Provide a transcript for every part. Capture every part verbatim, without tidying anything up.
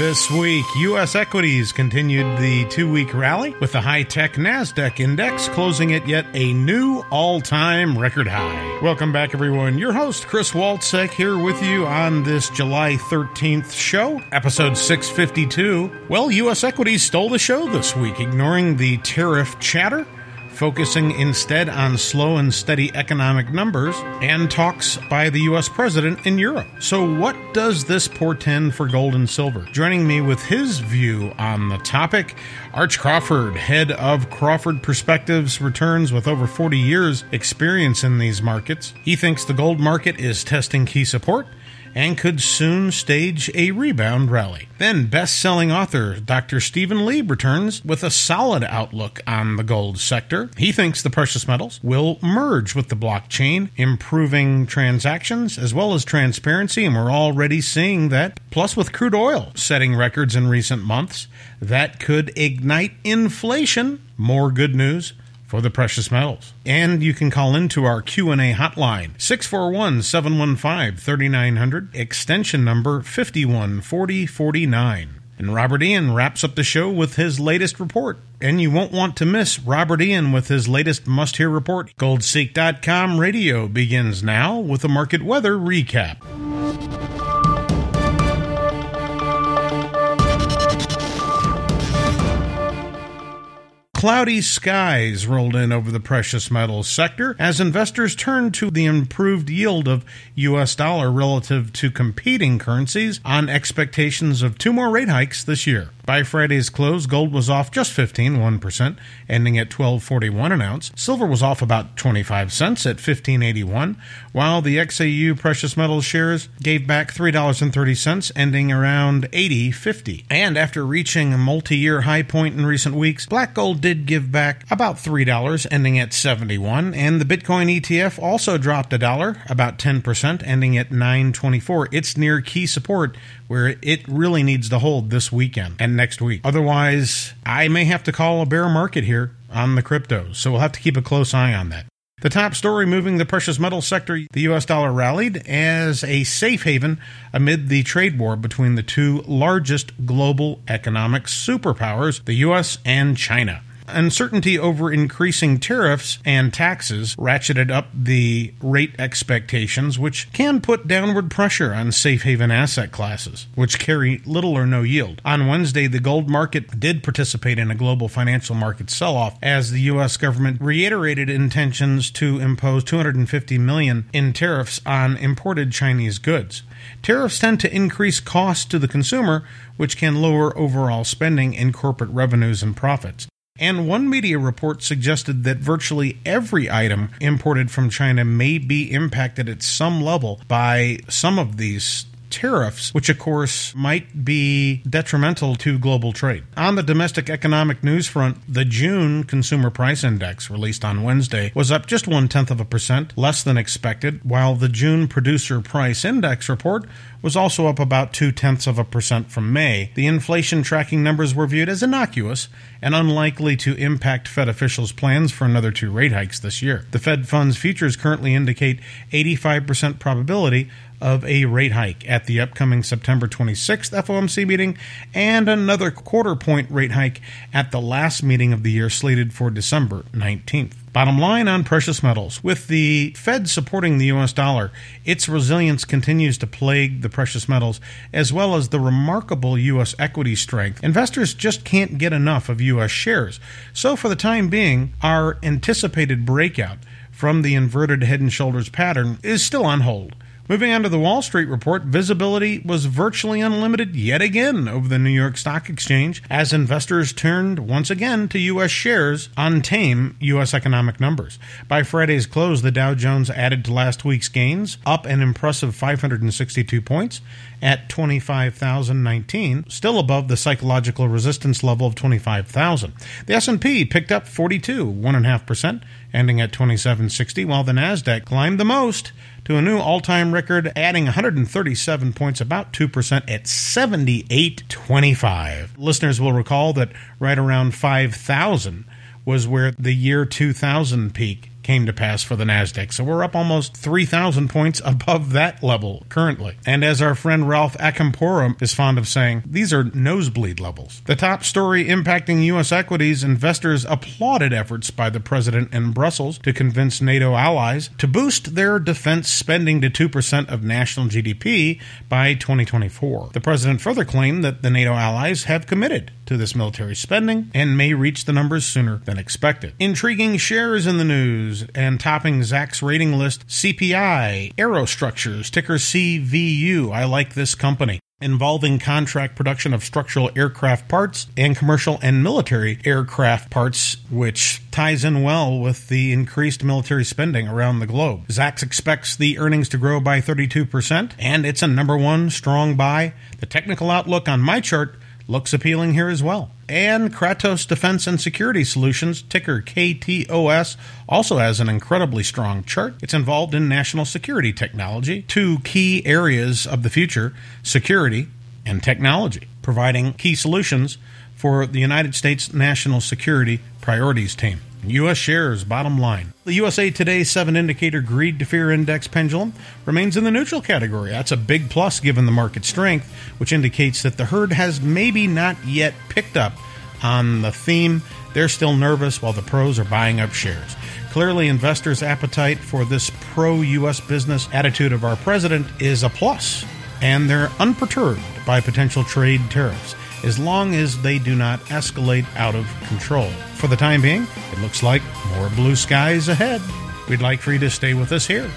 This week, U S equities continued the two-week rally with the high-tech NASDAQ index closing at yet a new all-time record high. Welcome back, everyone. Your host, Chris Walczek, here with you on this July thirteenth show, episode six fifty-two. Well, U S equities stole the show this week, ignoring the tariff chatter, focusing instead on slow and steady economic numbers and talks by the U S president in Europe. So what does this portend for gold and silver? Joining me with his view on the topic, Arch Crawford, head of Crawford Perspectives, returns with over forty years experience in these markets. He thinks the gold market is testing key support and could soon stage a rebound rally. Then best-selling author Doctor Stephen Lieb returns with a solid outlook on the gold sector. He thinks the precious metals will merge with the blockchain, improving transactions as well as transparency, and we're already seeing that. Plus, with crude oil setting records in recent months, that could ignite inflation. More good news for the precious metals. And you can call into our Q and A hotline, six four one, seven one five, three nine zero zero, extension number five one four zero four nine. And Robert Ian wraps up the show with his latest report. And you won't want to miss Robert Ian with his latest must-hear report. Gold Seek dot com radio begins now with a market weather recap. Cloudy skies rolled in over the precious metals sector as investors turned to the improved yield of U S dollar relative to competing currencies on expectations of two more rate hikes this year. By Friday's close, gold was off just fifteen, one percent, ending at twelve forty-one an ounce. Silver was off about twenty-five cents at fifteen eighty-one, while the X A U precious metals shares gave back three dollars and thirty cents, ending around eighty fifty. And after reaching a multi-year high point in recent weeks, black gold did give back about three dollars, ending at seventy-one, and the Bitcoin E T F also dropped a dollar, about ten percent, ending at nine twenty-four. It's near key support where it really needs to hold this weekend and next week. Otherwise, I may have to call a bear market here on the cryptos, so we'll have to keep a close eye on that. The top story moving the precious metal sector, the U S dollar rallied as a safe haven amid the trade war between the two largest global economic superpowers, the U S and China. Uncertainty over increasing tariffs and taxes ratcheted up the rate expectations, which can put downward pressure on safe haven asset classes, which carry little or no yield. On Wednesday, the gold market did participate in a global financial market sell-off as the U S government reiterated intentions to impose two hundred fifty million dollars in tariffs on imported Chinese goods. Tariffs tend to increase costs to the consumer, which can lower overall spending and corporate revenues and profits. And one media report suggested that virtually every item imported from China may be impacted at some level by some of these tariffs, which of course might be detrimental to global trade. On the domestic economic news front, the June Consumer Price Index, released on Wednesday, was up just one-tenth of a percent, less than expected, while the June Producer Price Index report was also up about two-tenths of a percent from May. The inflation tracking numbers were viewed as innocuous and unlikely to impact Fed officials' plans for another two rate hikes this year. The Fed funds futures currently indicate eighty-five percent probability of a rate hike at the upcoming September twenty-sixth F O M C meeting and another quarter point rate hike at the last meeting of the year slated for December nineteenth. Bottom line on precious metals. With the Fed supporting the U S dollar, its resilience continues to plague the precious metals, as well as the remarkable U S equity strength. Investors just can't get enough of U S shares. So for the time being, our anticipated breakout from the inverted head and shoulders pattern is still on hold. Moving on to the Wall Street report, visibility was virtually unlimited yet again over the New York Stock Exchange as investors turned once again to U S shares on tame U S economic numbers. By Friday's close, the Dow Jones added to last week's gains, up an impressive five hundred sixty-two points at twenty-five thousand nineteen, still above the psychological resistance level of twenty-five thousand. The S and P picked up forty-two, one point five percent, ending at twenty-seven sixty, while the Nasdaq climbed the most to a new all-time record, adding one hundred thirty-seven points, about two percent, at seventy-eight twenty-five. Listeners will recall that right around five thousand was where the year two thousand peak came to pass for the NASDAQ. So we're up almost three thousand points above that level currently. And as our friend Ralph Acampora is fond of saying, these are nosebleed levels. The top story impacting U S equities, investors applauded efforts by the president in Brussels to convince NATO allies to boost their defense spending to two percent of national G D P by twenty twenty-four. The president further claimed that the NATO allies have committed to this military spending and may reach the numbers sooner than expected. Intriguing shares in the news and topping Zacks rating list, C P I, Aerostructures, ticker C V U. I like this company. Involving contract production of structural aircraft parts and commercial and military aircraft parts, which ties in well with the increased military spending around the globe. Zacks expects the earnings to grow by thirty-two percent, and it's a number one strong buy. The technical outlook on my chart looks appealing here as well. And Kratos Defense and Security Solutions, ticker K T O S, also has an incredibly strong chart. It's involved in national security technology, two key areas of the future, security and technology, providing key solutions for the United States National Security Priorities Team. U S shares, bottom line. The U S A Today seven indicator greed to fear index pendulum remains in the neutral category. That's a big plus given the market strength, which indicates that the herd has maybe not yet picked up on the theme. They're still nervous while the pros are buying up shares. Clearly, investors' appetite for this pro-U S business attitude of our president is a plus, and they're unperturbed by potential trade tariffs, as long as they do not escalate out of control. For the time being, it looks like more blue skies ahead. We'd like for you to stay with us here.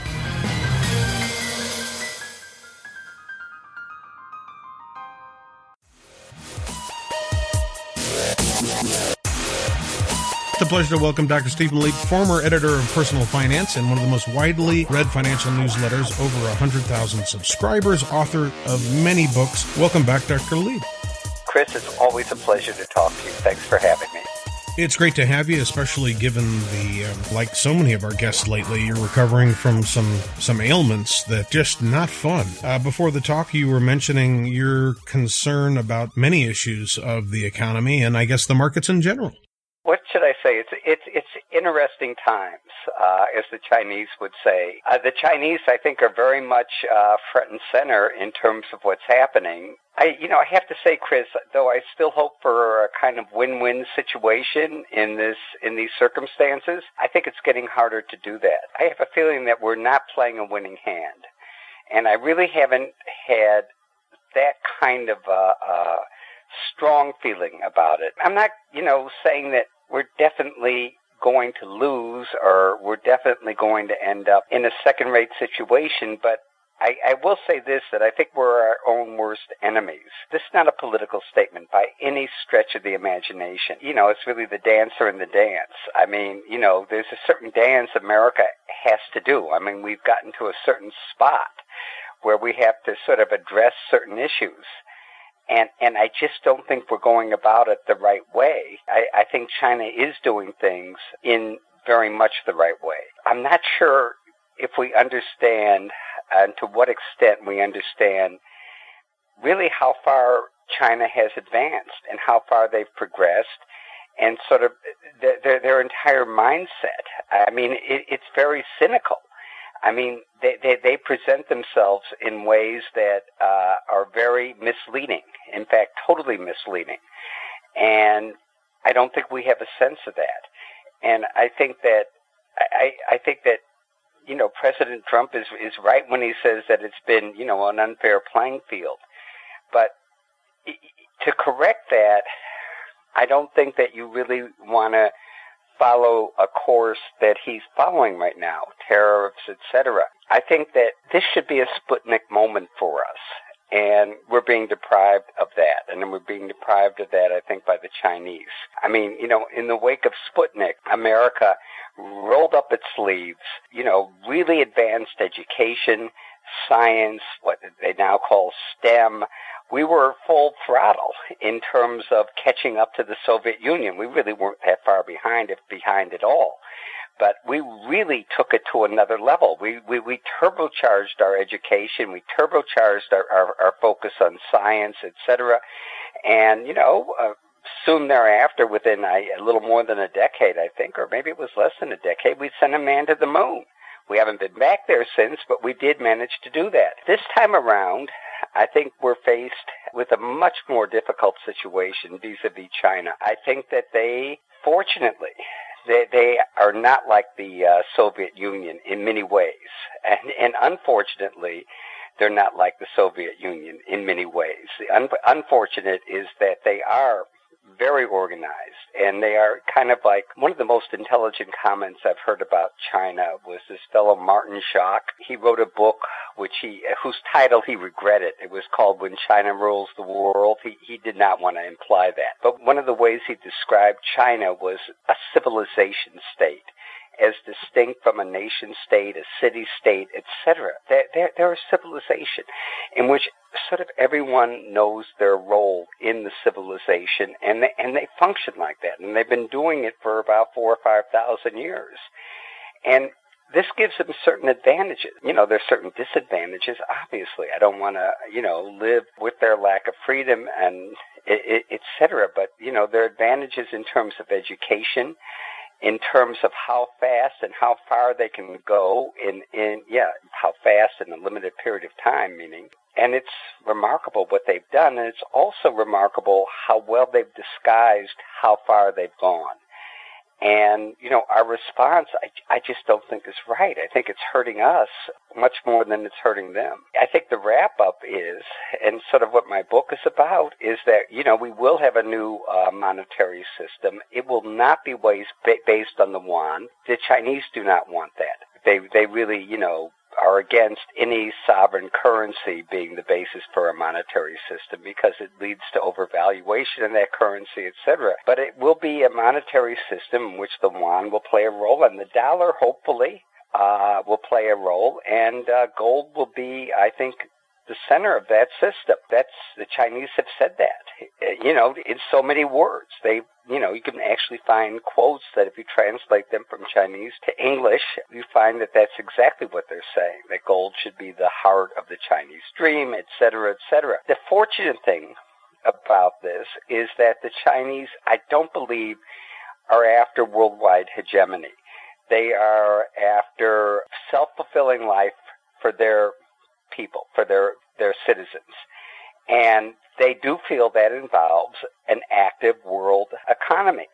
It's a pleasure to welcome Doctor Stephen Leib, former editor of Personal Finance and one of the most widely read financial newsletters, over one hundred thousand subscribers, author of many books. Welcome back, Doctor Leib. Chris, it's always a pleasure to talk to you. Thanks for having me. It's great to have you, especially given the, um, like so many of our guests lately, you're recovering from some, some ailments that just not fun. Uh, before the talk, you were mentioning your concern about many issues of the economy and I guess the markets in general. What should I say? It's it's it's interesting times, uh, as the Chinese would say. Uh, the Chinese, I think, are very much uh, front and center in terms of what's happening. I, you know, I have to say, Chris, though I still hope for a kind of win-win situation in this in these circumstances, I think it's getting harder to do that. I have a feeling that we're not playing a winning hand, and I really haven't had that kind of uh, uh, strong feeling about it. I'm not, you know, saying that we're definitely going to lose or we're definitely going to end up in a second-rate situation, but I, I will say this, that I think we're our own worst enemies. This is not a political statement by any stretch of the imagination. You know, it's really the dancer in the dance. I mean, you know, there's a certain dance America has to do. I mean, we've gotten to a certain spot where we have to sort of address certain issues. And and I just don't think we're going about it the right way. I, I think China is doing things in very much the right way. I'm not sure if we understand, and to what extent we understand, really how far China has advanced and how far they've progressed, and sort of their their, their entire mindset. I mean, it, it's very cynical. I mean, they, they, they present themselves in ways that uh, are very misleading, in fact, totally misleading. And I don't think we have a sense of that. And I think that, I, I think that, you know, President Trump is, is right when he says that it's been, you know, an unfair playing field. But to correct that, I don't think that you really want to follow a course that he's following right now, tariffs, et cetera. I think that this should be a Sputnik moment for us, and we're being deprived of that, and then we're being deprived of that, I think, by the Chinese. I mean, you know, in the wake of Sputnik, America rolled up its sleeves, you know, really advanced education, science, what they now call STEM. We were full throttle in terms of catching up to the Soviet Union. We really weren't that far behind, if behind at all. But we really took it to another level. We we, we turbocharged our education. We turbocharged our, our, our focus on science, et cetera. And, you know, uh, soon thereafter, within a, a little more than a decade, I think, or maybe it was less than a decade, we sent a man to the moon. We haven't been back there since, but we did manage to do that. This time around, I think we're faced with a much more difficult situation vis-a-vis China. I think that they, fortunately, they, they are not like the uh, Soviet Union in many ways. And, and unfortunately, they're not like the Soviet Union in many ways. The un- unfortunate is that they are very organized, and they are kind of like, one of the most intelligent comments I've heard about China was this fellow Martin Schock. He wrote a book which he, whose title he regretted. It was called When China Rules the World. He, he did not want to imply that. But one of the ways he described China was a civilization state, as distinct from a nation state, a city state, et cetera. They're, they're, they're a civilization in which sort of everyone knows their role in the civilization, and they, and they function like that. And they've been doing it for about four or five thousand years. And this gives them certain advantages. You know, there's certain disadvantages, obviously. I don't want to, you know, live with their lack of freedom and et cetera. But, you know, there are advantages in terms of education, in terms of how fast and how far they can go in, in, yeah, how fast in a limited period of time, meaning. And it's remarkable what they've done, and it's also remarkable how well they've disguised how far they've gone. And, you know, our response, I, I just don't think is right. I think it's hurting us much more than it's hurting them. I think the wrap-up is, and sort of what my book is about, is that, you know, we will have a new uh, monetary system. It will not be based on the yuan. The Chinese do not want that. They, they really, you know, are against any sovereign currency being the basis for a monetary system because it leads to overvaluation in that currency, et cetera. But it will be a monetary system in which the yuan will play a role, and the dollar, hopefully, uh, will play a role, and uh, gold will be, I think, the center of that system. That's, the Chinese have said that, you know, in so many words. They, you know, you can actually find quotes that if you translate them from Chinese to English, you find that that's exactly what they're saying, that gold should be the heart of the Chinese dream, et cetera, et cetera. The fortunate thing about this is that the Chinese, I don't believe, are after worldwide hegemony. They are after self-fulfilling life for their people, for their, their citizens. And they do feel that involves an active world economy.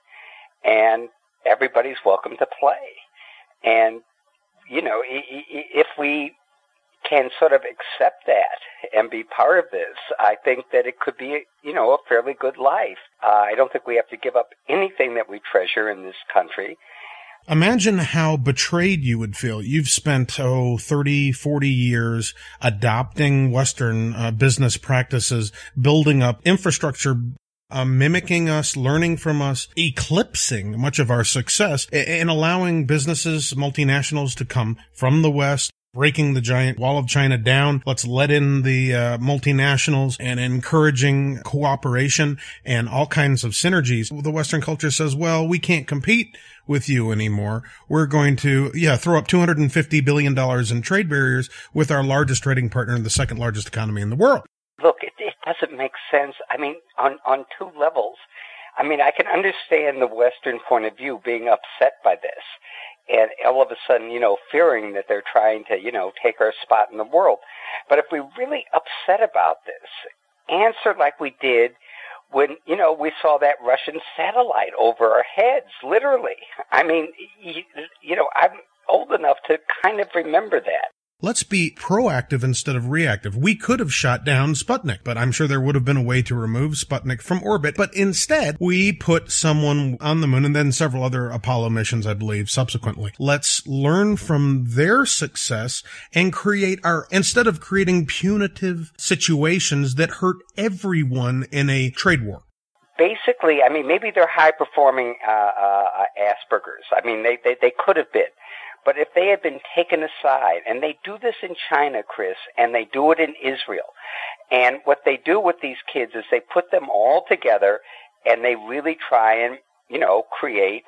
And everybody's welcome to play. And, you know, if we can sort of accept that and be part of this, I think that it could be, you know, a fairly good life. Uh, I don't think we have to give up anything that we treasure in this country. Imagine how betrayed you would feel. You've spent, oh, thirty, forty years adopting Western uh, business practices, building up infrastructure, uh, mimicking us, learning from us, eclipsing much of our success, and allowing businesses, multinationals to come from the West, breaking the giant wall of China down. Let's let in the uh, multinationals and encouraging cooperation and all kinds of synergies. The Western culture says, well, we can't compete with you anymore. We're going to, yeah, throw up two hundred fifty billion dollars in trade barriers with our largest trading partner and the second largest economy in the world. Look, it, it doesn't make sense. I mean, on, on two levels. I mean, I can understand the Western point of view being upset by this. And all of a sudden, you know, fearing that they're trying to, you know, take our spot in the world. But if we're really upset about this, answer like we did when, you know, we saw that Russian satellite over our heads, literally. I mean, you, you know, I'm old enough to kind of remember that. Let's be proactive instead of reactive. We could have shot down Sputnik, but I'm sure there would have been a way to remove Sputnik from orbit. But instead, we put someone on the moon and then several other Apollo missions, I believe, subsequently. Let's learn from their success and create our, instead of creating punitive situations that hurt everyone in a trade war. Basically, I mean, maybe they're high-performing uh, uh, Asperger's. I mean, they, they, they could have been. But if they had been taken aside, and they do this in China, Chris, and they do it in Israel, and what they do with these kids is they put them all together, and they really try and, you know, create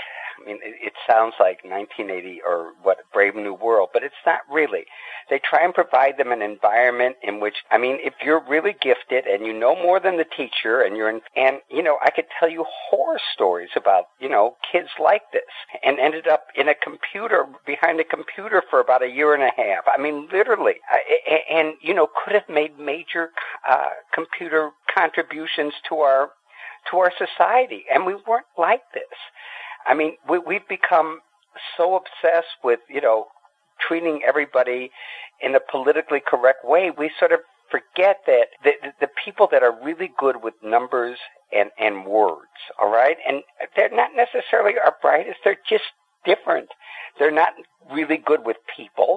I mean, it, it sounds like nineteen eighty or what, Brave New World, but it's not really. They try and provide them an environment in which, I mean, if you're really gifted and you know more than the teacher and you're in, and, you know, I could tell you horror stories about, you know, kids like this and ended up in a computer, behind a computer for about a year and a half. I mean, literally. And, and you know, could have made major uh, computer contributions to our to our society, and we weren't like this. I mean, we, we've become so obsessed with, you know, treating everybody in a politically correct way, we sort of forget that the, the people that are really good with numbers and, and words, all right, and they're not necessarily our brightest, they're just different. They're not really good with people,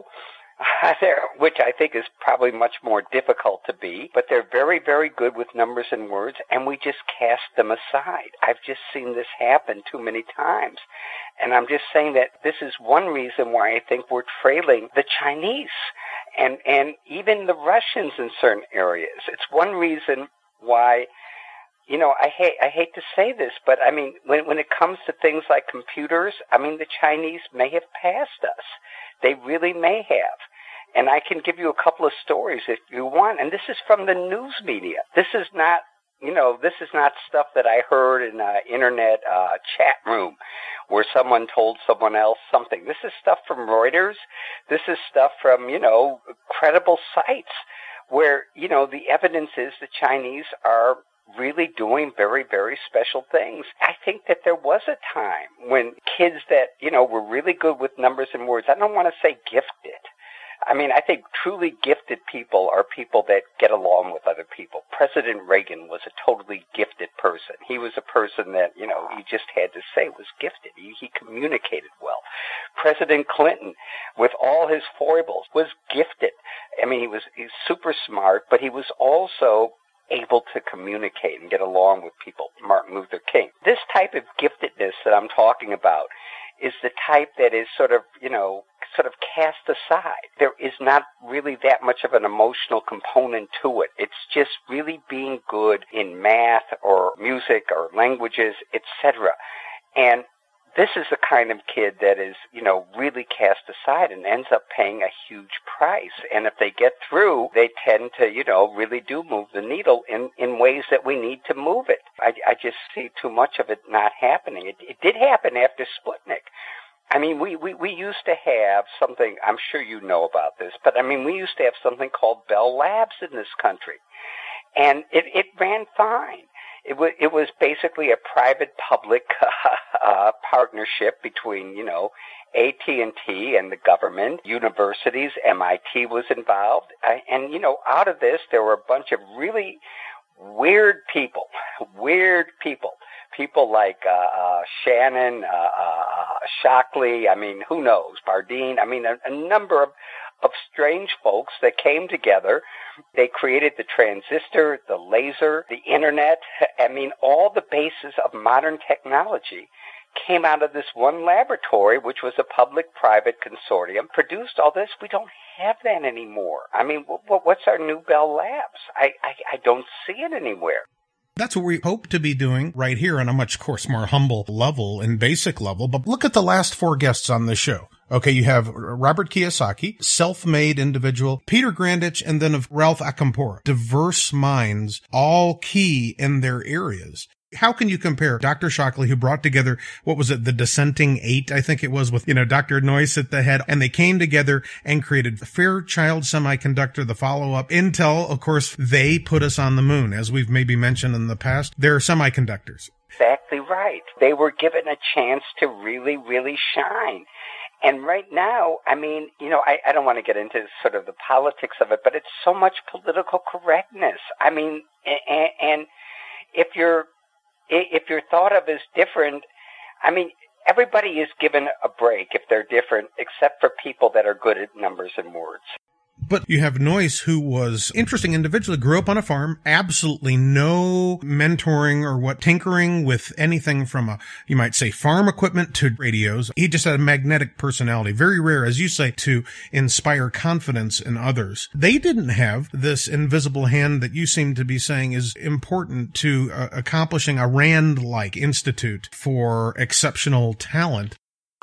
which I think is probably much more difficult to be, but they're very, very good with numbers and words, and we just cast them aside. I've just seen this happen too many times, and I'm just saying that this is one reason why I think we're trailing the Chinese and, and even the Russians in certain areas. It's one reason why, you know, I hate I hate to say this, but I mean, when when it comes to things like computers, I mean, the Chinese may have passed us. They really may have. And I can give you a couple of stories if you want. And this is from the news media. This is not, you know, this is not stuff that I heard in an internet uh, chat room where someone told someone else something. This is stuff from Reuters. This is stuff from, you know, credible sites where, you know, the evidence is the Chinese are really doing very, very special things. I think that there was a time when kids that, you know, were really good with numbers and words, I don't want to say gifted. I mean, I think truly gifted people are people that get along with other people. President Reagan was a totally gifted person. He was a person that, you know, you just had to say was gifted. He, he communicated well. President Clinton, with all his foibles, was gifted. I mean, he was, he was super smart, but he was also able to communicate and get along with people. Martin Luther King. This type of giftedness that I'm talking about is the type that is sort of, you know, sort of cast aside. There is not really that much of an emotional component to it. It's just really being good in math or music or languages, et cetera. And this is the kind of kid that is, you know, really cast aside and ends up paying a huge price. And if they get through, they tend to, you know, really do move the needle in, in ways that we need to move it. I, I just see too much of it not happening. It, it did happen after Sputnik. I mean, we, we, we used to have something, I'm sure you know about this, but I mean, we used to have something called Bell Labs in this country. And it, it ran fine. It was, it was basically a private-public uh, partnership between, you know, A T and T and the government, universities, M I T was involved. And, you know, out of this, there were a bunch of really weird people, weird people, people like uh, uh, Shannon, uh, uh, Shockley, I mean, who knows, Bardeen, I mean, a, a number of of strange folks that came together. They created the transistor, the laser, the internet. I mean, all the bases of modern technology came out of this one laboratory, which was a public-private consortium, produced all this. We don't have that anymore. I mean, what's our new Bell Labs? I, I, I don't see it anywhere. That's what we hope to be doing right here on a much, of course, more humble level and basic level. But look at the last four guests on this show. Okay, you have Robert Kiyosaki, self-made individual, Peter Grandich, and then of Ralph Acampora. Diverse minds, all key in their areas. How can you compare Doctor Shockley, who brought together, what was it, the Dissenting Eight, I think it was, with, you know, Doctor Noyce at the head, and they came together and created Fairchild Semiconductor, the follow-up. Intel, of course, they put us on the moon, as we've maybe mentioned in the past. They're semiconductors. Exactly right. They were given a chance to really, really shine. And right now, I mean, you know, I, I don't want to get into sort of the politics of it, but it's so much political correctness. I mean, and, and if you're if you're thought of as different, I mean, everybody is given a break if they're different, except for people that are good at numbers and words. But you have Noyce, who was interesting individually, grew up on a farm, absolutely no mentoring or what tinkering with anything from a, you might say, farm equipment to radios. He just had a magnetic personality, very rare, as you say, to inspire confidence in others. They didn't have this invisible hand that you seem to be saying is important to uh, accomplishing a Rand-like institute for exceptional talent.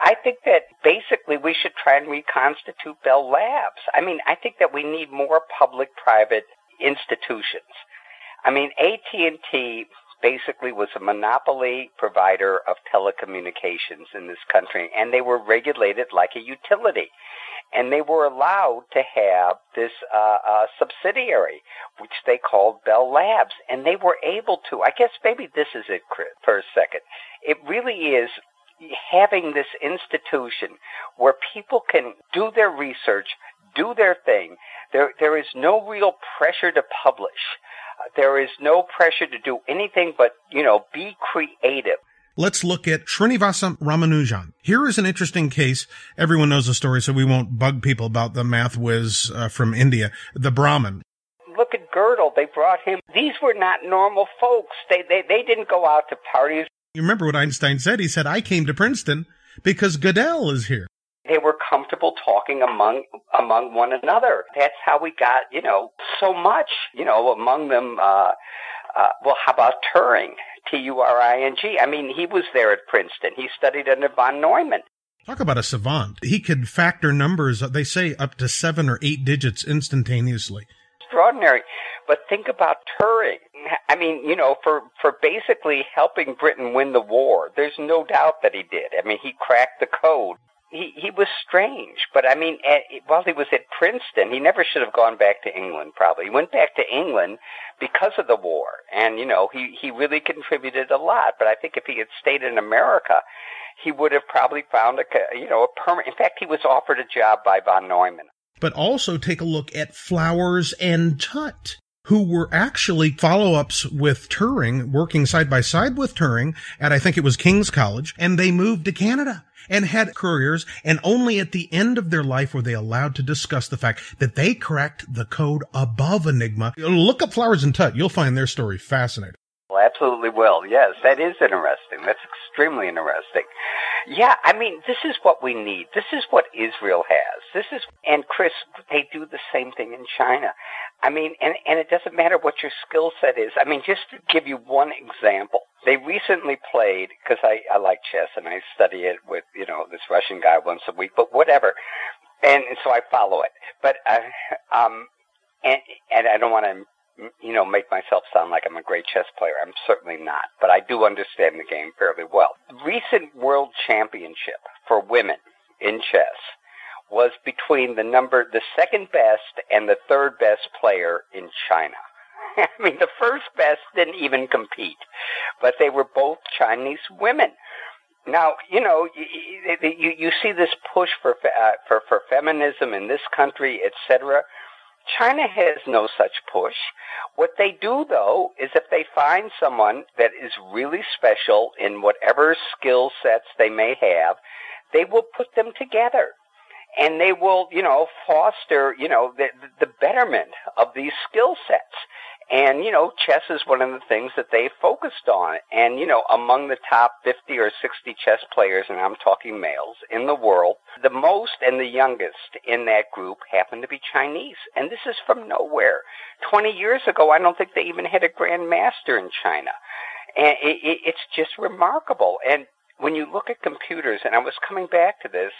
I think that basically we should try and reconstitute Bell Labs. I mean, I think that we need more public-private institutions. I mean, A T and T basically was a monopoly provider of telecommunications in this country, and they were regulated like a utility. And they were allowed to have this uh, uh, subsidiary, which they called Bell Labs. And they were able to, I guess maybe this is it, Chris, for a second. It really is having this institution where people can do their research, do their thing. There, there is no real pressure to publish. There is no pressure to do anything but, you know, be creative. Let's look at Srinivasa Ramanujan. Here is an interesting case. Everyone knows the story, so we won't bug people about the math whiz uh, from India, the Brahmin. Look at Gödel. They brought him. These were not normal folks. They, they, they didn't go out to parties. You remember what Einstein said? He said, I came to Princeton because Gödel is here. They were comfortable talking among among one another. That's how we got, you know, so much, you know, among them. Uh, uh, well, how about Turing? T U R I N G. I mean, he was there at Princeton. He studied under von Neumann. Talk about a savant. He could factor numbers, they say, up to seven or eight digits instantaneously. Extraordinary. But think about Turing. I mean, you know, for, for basically helping Britain win the war, there's no doubt that he did. I mean, he cracked the code. He he was strange, but I mean, at, while he was at Princeton, he never should have gone back to England, probably. He went back to England because of the war, and, you know, he, he really contributed a lot, but I think if he had stayed in America, he would have probably found a, you know, a permanent, in fact, he was offered a job by von Neumann. But also take a look at Flowers and Tutt, who were actually follow-ups with Turing, working side by side with Turing at, I think it was King's College, and they moved to Canada and had careers, and only at the end of their life were they allowed to discuss the fact that they cracked the code above Enigma. Look up Flowers and Tutt. You'll find their story fascinating. Well, absolutely will. Yes, that is interesting. That's extremely interesting. Yeah, I mean, this is what we need. This is what Israel has. This is, and Chris, they do the same thing in China. I mean, and, and it doesn't matter what your skill set is. I mean, just to give you one example, they recently played, because I, I like chess and I study it with, you know, this Russian guy once a week, but whatever. And, and so I follow it. But, uh, um, and, and I don't want to, you know, make myself sound like I'm a great chess player. I'm certainly not, but I do understand the game fairly well. The recent world championship for women in chess was between the number, the second best and the third best player in China. I mean, the first best didn't even compete, but they were both Chinese women. Now, you know, you, you, you see this push for, uh, for, for feminism in this country, et cetera. China has no such push. What they do, though, is if they find someone that is really special in whatever skill sets they may have, they will put them together. And they will, you know, foster, you know, the, the betterment of these skill sets. And, you know, chess is one of the things that they focused on. And, you know, among the top fifty or sixty chess players, and I'm talking males, in the world, the most and the youngest in that group happen to be Chinese. And this is from nowhere. twenty years ago, I don't think they even had a grandmaster in China. And it, it, it's just remarkable. And when you look at computers, and I was coming back to this,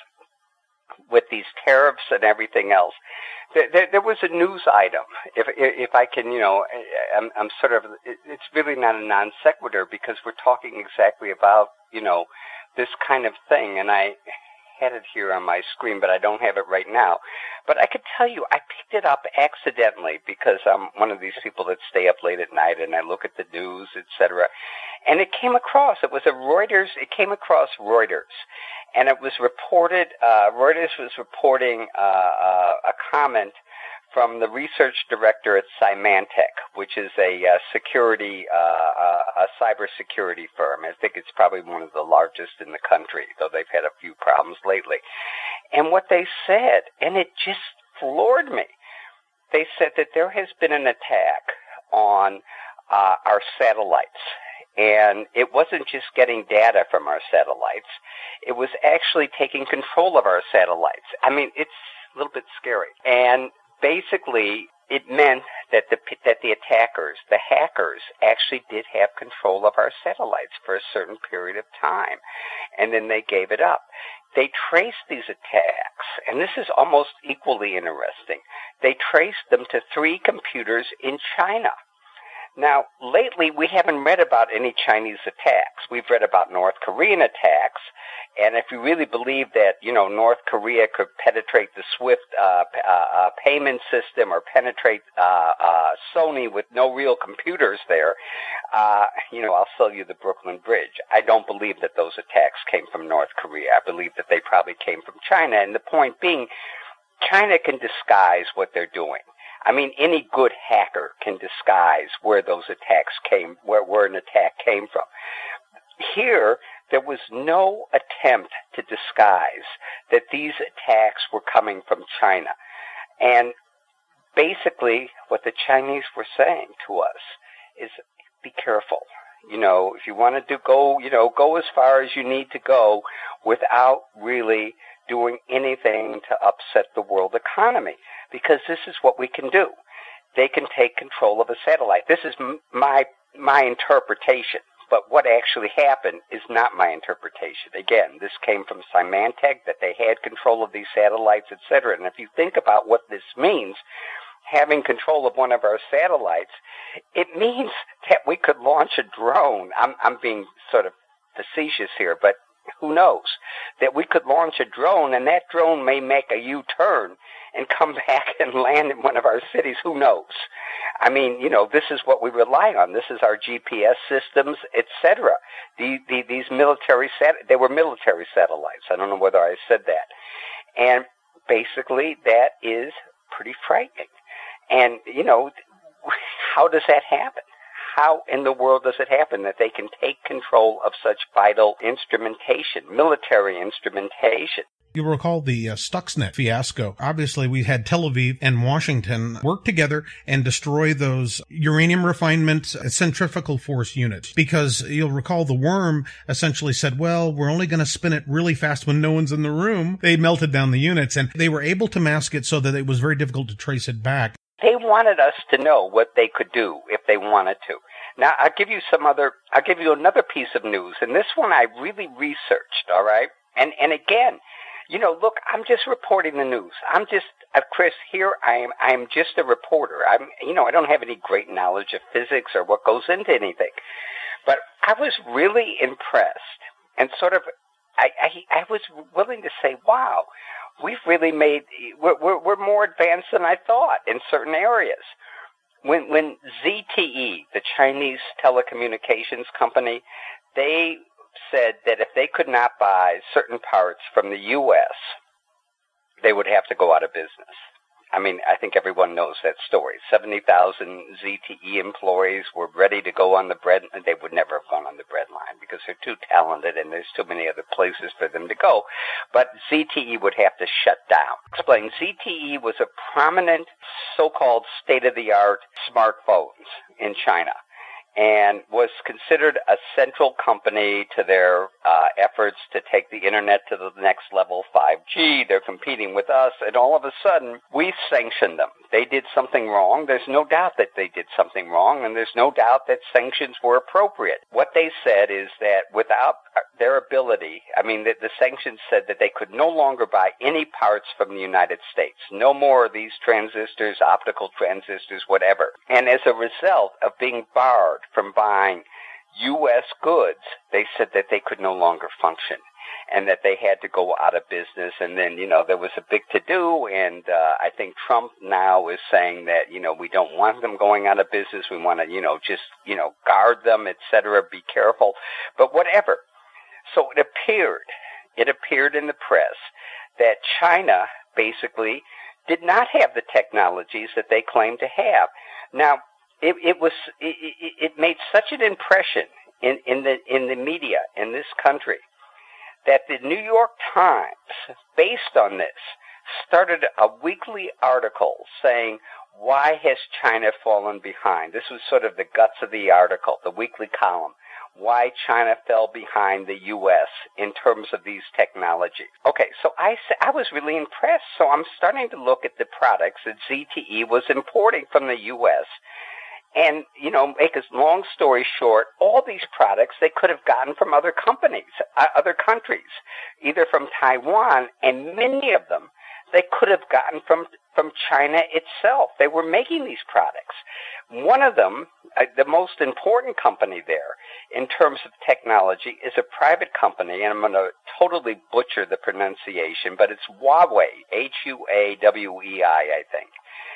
with these tariffs and everything else, there, there, there was a news item. If if I can, you know, I'm, I'm sort of, it's really not a non sequitur because we're talking exactly about, you know, this kind of thing. And I had it here on my screen, but I don't have it right now. But I could tell you, I picked it up accidentally because I'm one of these people that stay up late at night and I look at the news, et cetera. And it came across, it was a Reuters, it came across Reuters. And it was reported, uh, Reuters was reporting uh, uh, a comment from the research director at Symantec, which is a uh, security, uh, uh, a cybersecurity firm. I think it's probably one of the largest in the country, though they've had a few problems lately. And what they said, and it just floored me, they said that there has been an attack on uh, our satellites. And it wasn't just getting data from our satellites. It was actually taking control of our satellites. I mean, it's a little bit scary. And basically, it meant that the that the attackers, the hackers, actually did have control of our satellites for a certain period of time. And then they gave it up. they traced these attacks, and this is almost equally interesting. They traced them to three computers in China. Now, lately, we haven't read about any Chinese attacks. We've read about North Korean attacks, and if you really believe that, you know, North Korea could penetrate the SWIFT uh, uh, uh, payment system or penetrate uh, uh, Sony with no real computers there, uh, you know, I'll sell you the Brooklyn Bridge. I don't believe that those attacks came from North Korea. I believe that they probably came from China, and the point being, China can disguise what they're doing. I mean, any good hacker can disguise where those attacks came, where, where an attack came from. Here, there was no attempt to disguise that these attacks were coming from China. And basically, what the Chinese were saying to us is, be careful. You know, if you want to do, go, you know, go as far as you need to go without really doing anything to upset the world economy, because this is what we can do. They can take control of a satellite. This is m- my my interpretation, but what actually happened is not my interpretation. Again, this came from Symantec, that they had control of these satellites, et cetera. And if you think about what this means, having control of one of our satellites, it means that we could launch a drone. I'm, I'm being sort of facetious here, but who knows? That we could launch a drone, and that drone may make a U-turn and come back and land in one of our cities. Who knows? I mean, you know, this is what we rely on. This is our G P S systems, et cetera. The, the, these military sat- they were military satellites. I don't know whether I said that. And basically, that is pretty frightening. And, you know, how does that happen? How in the world does it happen that they can take control of such vital instrumentation, military instrumentation? You'll recall the uh, Stuxnet fiasco. Obviously, we had Tel Aviv and Washington work together and destroy those uranium refinement centrifugal force units, because you'll recall the worm essentially said, well, we're only going to spin it really fast when no one's in the room. They melted down the units, and they were able to mask it so that it was very difficult to trace it back. They wanted us to know what they could do if they wanted to. Now, I'll give you some other, I'll give you another piece of news, and this one I really researched, all right? And and again, you know, look, I'm just reporting the news. I'm just, uh, Chris, here I am, I am just a reporter. I'm, you know, I don't have any great knowledge of physics or what goes into anything. But I was really impressed, and sort of, I, I, I was willing to say, wow, we've really made, we're, we're, we're more advanced than I thought in certain areas. When, when Z T E, the Chinese telecommunications company, they said that if they could not buy certain parts from the U S, they would have to go out of business. I mean, I think everyone knows that story. seventy thousand Z T E employees were ready to go on the bread. They would never have gone on the bread line because they're too talented and there's too many other places for them to go. But Z T E would have to shut down. Explain, Z T E was a prominent so-called state-of-the-art smartphones in China, and was considered a central company to their uh, efforts to take the internet to the next level, five G. They're competing with us, and all of a sudden, we sanctioned them. They did something wrong. There's no doubt that they did something wrong, and there's no doubt that sanctions were appropriate. What they said is that without their ability, I mean, the, the sanctions said that they could no longer buy any parts from the United States. No more of these transistors, optical transistors, whatever. And as a result of being barred from buying U S goods, they said that they could no longer function and that they had to go out of business. And then, you know, there was a big to-do, and uh, I think Trump now is saying that, you know, we don't want them going out of business. We want to, you know, just, you know, guard them, et cetera, be careful. But whatever. So it appeared, it appeared in the press that China basically did not have the technologies that they claimed to have. Now, It, it was. It, it made such an impression in, in the in the media in this country that the New York Times, based on this, started a weekly article saying, "Why has China fallen behind?" This was sort of the guts of the article, the weekly column. Why China fell behind the U S in terms of these technologies. Okay, so I I was really impressed. So I'm starting to look at the products that Z T E was importing from the U S. And, you know, make a long story short, all these products they could have gotten from other companies, uh, other countries, either from Taiwan, and many of them they could have gotten from from China itself. They were making these products. One of them, uh, the most important company there in terms of technology, is a private company, and I'm going to totally butcher the pronunciation, but it's Huawei, H U A W E I, I think.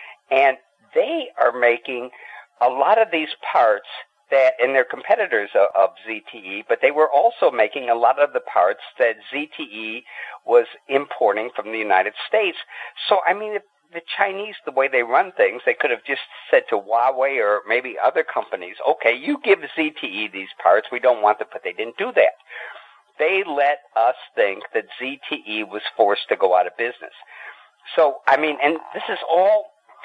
And they are making a lot of these parts that, and they're competitors of, of Z T E, but they were also making a lot of the parts that Z T E was importing from the United States. So, I mean, the Chinese, the way they run things, they could have just said to Huawei or maybe other companies, okay, you give Z T E these parts, we don't want them, but they didn't do that. They let us think that Z T E was forced to go out of business. So, I mean, and this is all,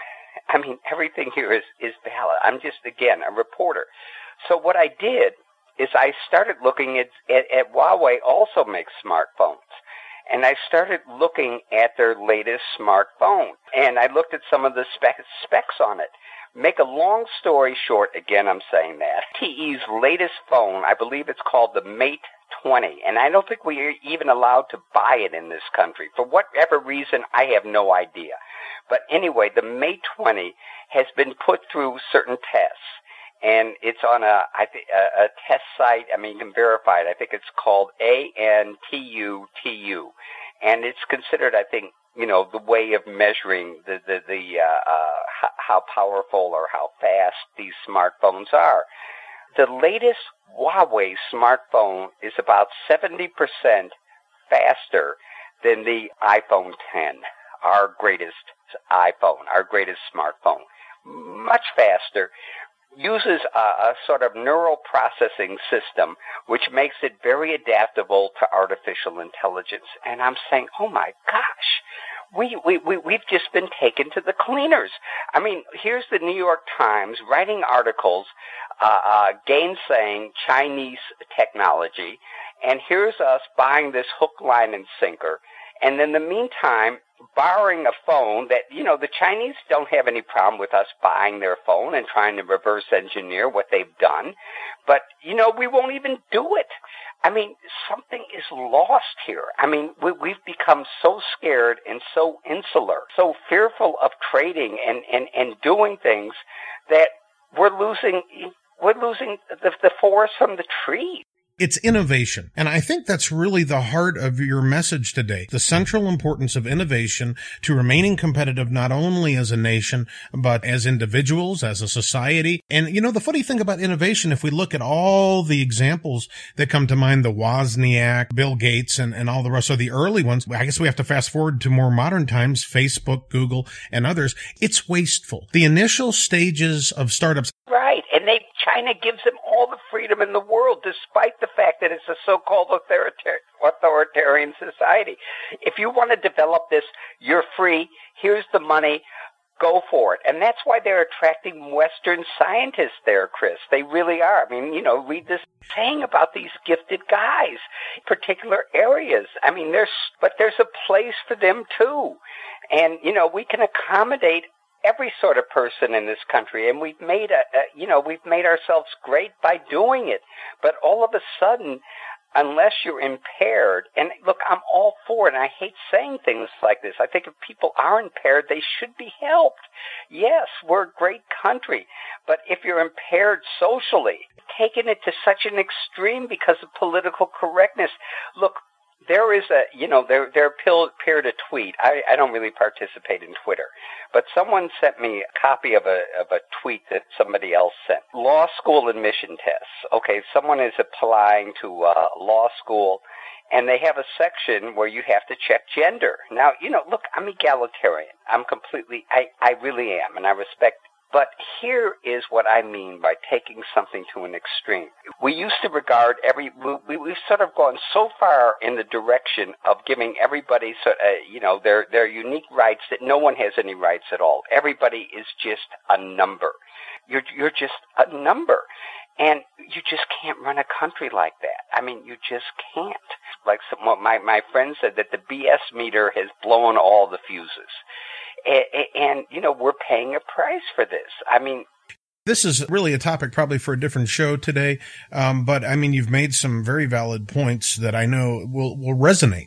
I mean, everything here is, is valid. I'm just, again, a reporter. So what I did is I started looking at, at, at Huawei also makes smartphones. And I started looking at their latest smartphone. And I looked at some of the spec, specs on it. Make a long story short, again, I'm saying that. Z T E's latest phone, I believe it's called the Mate twenty. And I don't think we're even allowed to buy it in this country. For whatever reason, I have no idea. But anyway, the Mate twenty has been put through certain tests. And it's on a, I think, a, a test site. I mean, you can verify it. I think it's called A N T U T U. And it's considered, I think, you know, the way of measuring the, the, the uh, uh, how powerful or how fast these smartphones are. The latest Huawei smartphone is about seventy percent faster than the iPhone ten, our greatest iPhone, our greatest smartphone. Much faster. Uses a, a sort of neural processing system which makes it very adaptable to artificial intelligence. And I'm saying, oh my gosh, we, we, we, we've just been taken to the cleaners. I mean, here's the New York Times writing articles uh, uh, gainsaying Chinese technology, and here's us buying this hook, line, and sinker. And in the meantime, borrowing a phone that, you know, the Chinese don't have any problem with us buying their phone and trying to reverse engineer what they've done. But, you know, we won't even do it. I mean, something is lost here. I mean, we, we've become so scared and so insular, so fearful of trading and, and, and doing things that we're losing, we're losing the, the forest from the trees. It's innovation. And I think that's really the heart of your message today. The central importance of innovation to remaining competitive not only as a nation, but as individuals, as a society. And, you know, the funny thing about innovation, if we look at all the examples that come to mind, the Wozniak, Bill Gates, and, and all the rest of the early ones, I guess we have to fast forward to more modern times, Facebook, Google, and others. It's wasteful. The initial stages of startups. Right. And they, China gives them all the freedom in the world, despite the fact that it's a so-called authoritar- authoritarian society. If you want to develop this, you're free. Here's the money. Go for it. And that's why they're attracting Western scientists there, Chris. They really are. I mean, you know, read this saying about these gifted guys, particular areas. I mean, there's, but there's a place for them too. And, you know, we can accommodate every sort of person in this country, and we've made a, a, you know, we've made ourselves great by doing it. But all of a sudden, unless you're impaired, and look, I'm all for it, and I hate saying things like this. I think if people are impaired, they should be helped. Yes, we're a great country, but if you're impaired socially, taking it to such an extreme because of political correctness, look, there is a, you know, there there appeared a tweet. I, I don't really participate in Twitter, but someone sent me a copy of a of a tweet that somebody else sent. Law school admission tests. Okay, someone is applying to uh, law school, and they have a section where you have to check gender. Now, you know, look, I'm egalitarian. I'm completely, I, I really am, and I respect. But here is what I mean by taking something to an extreme. We used to regard every, we, we've sort of gone so far in the direction of giving everybody, uh, you know, their, their unique rights that no one has any rights at all. Everybody is just a number. You're, you're just a number. And you just can't run a country like that. I mean, you just can't. Like some, my, my friend said that the B S meter has blown all the fuses. And, and, you know, we're paying a price for this. I mean, This is really a topic probably for a different show today, um, but I mean, you've made some very valid points that I know will, will resonate.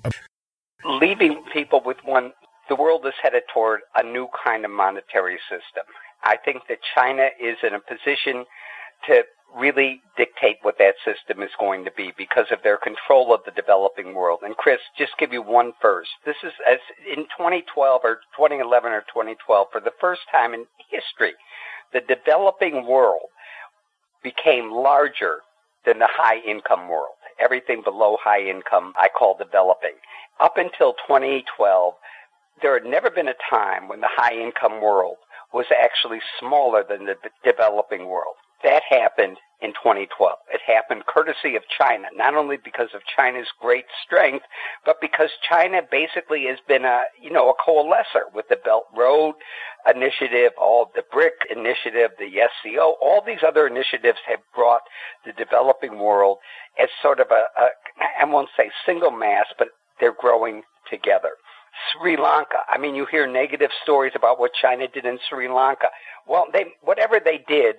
Leaving people with one, the world is headed toward a new kind of monetary system. I think that China is in a position to really dictate what that system is going to be because of their control of the developing world. And Chris, just give you one first. This is as in twenty twelve or twenty eleven or twenty twelve, for the first time in history, the developing world became larger than the high-income world. Everything below high income I call developing. Up until twenty twelve, there had never been a time when the high-income world was actually smaller than the developing world. That happened in twenty twelve. It happened courtesy of China, not only because of China's great strength, but because China basically has been a, you know, a coalescer with the Belt Road Initiative, all the BRIC Initiative, the S C O, all these other initiatives have brought the developing world as sort of a, a I won't say single mass, but they're growing together. Sri Lanka. I mean, you hear negative stories about what China did in Sri Lanka. Well, they whatever they did,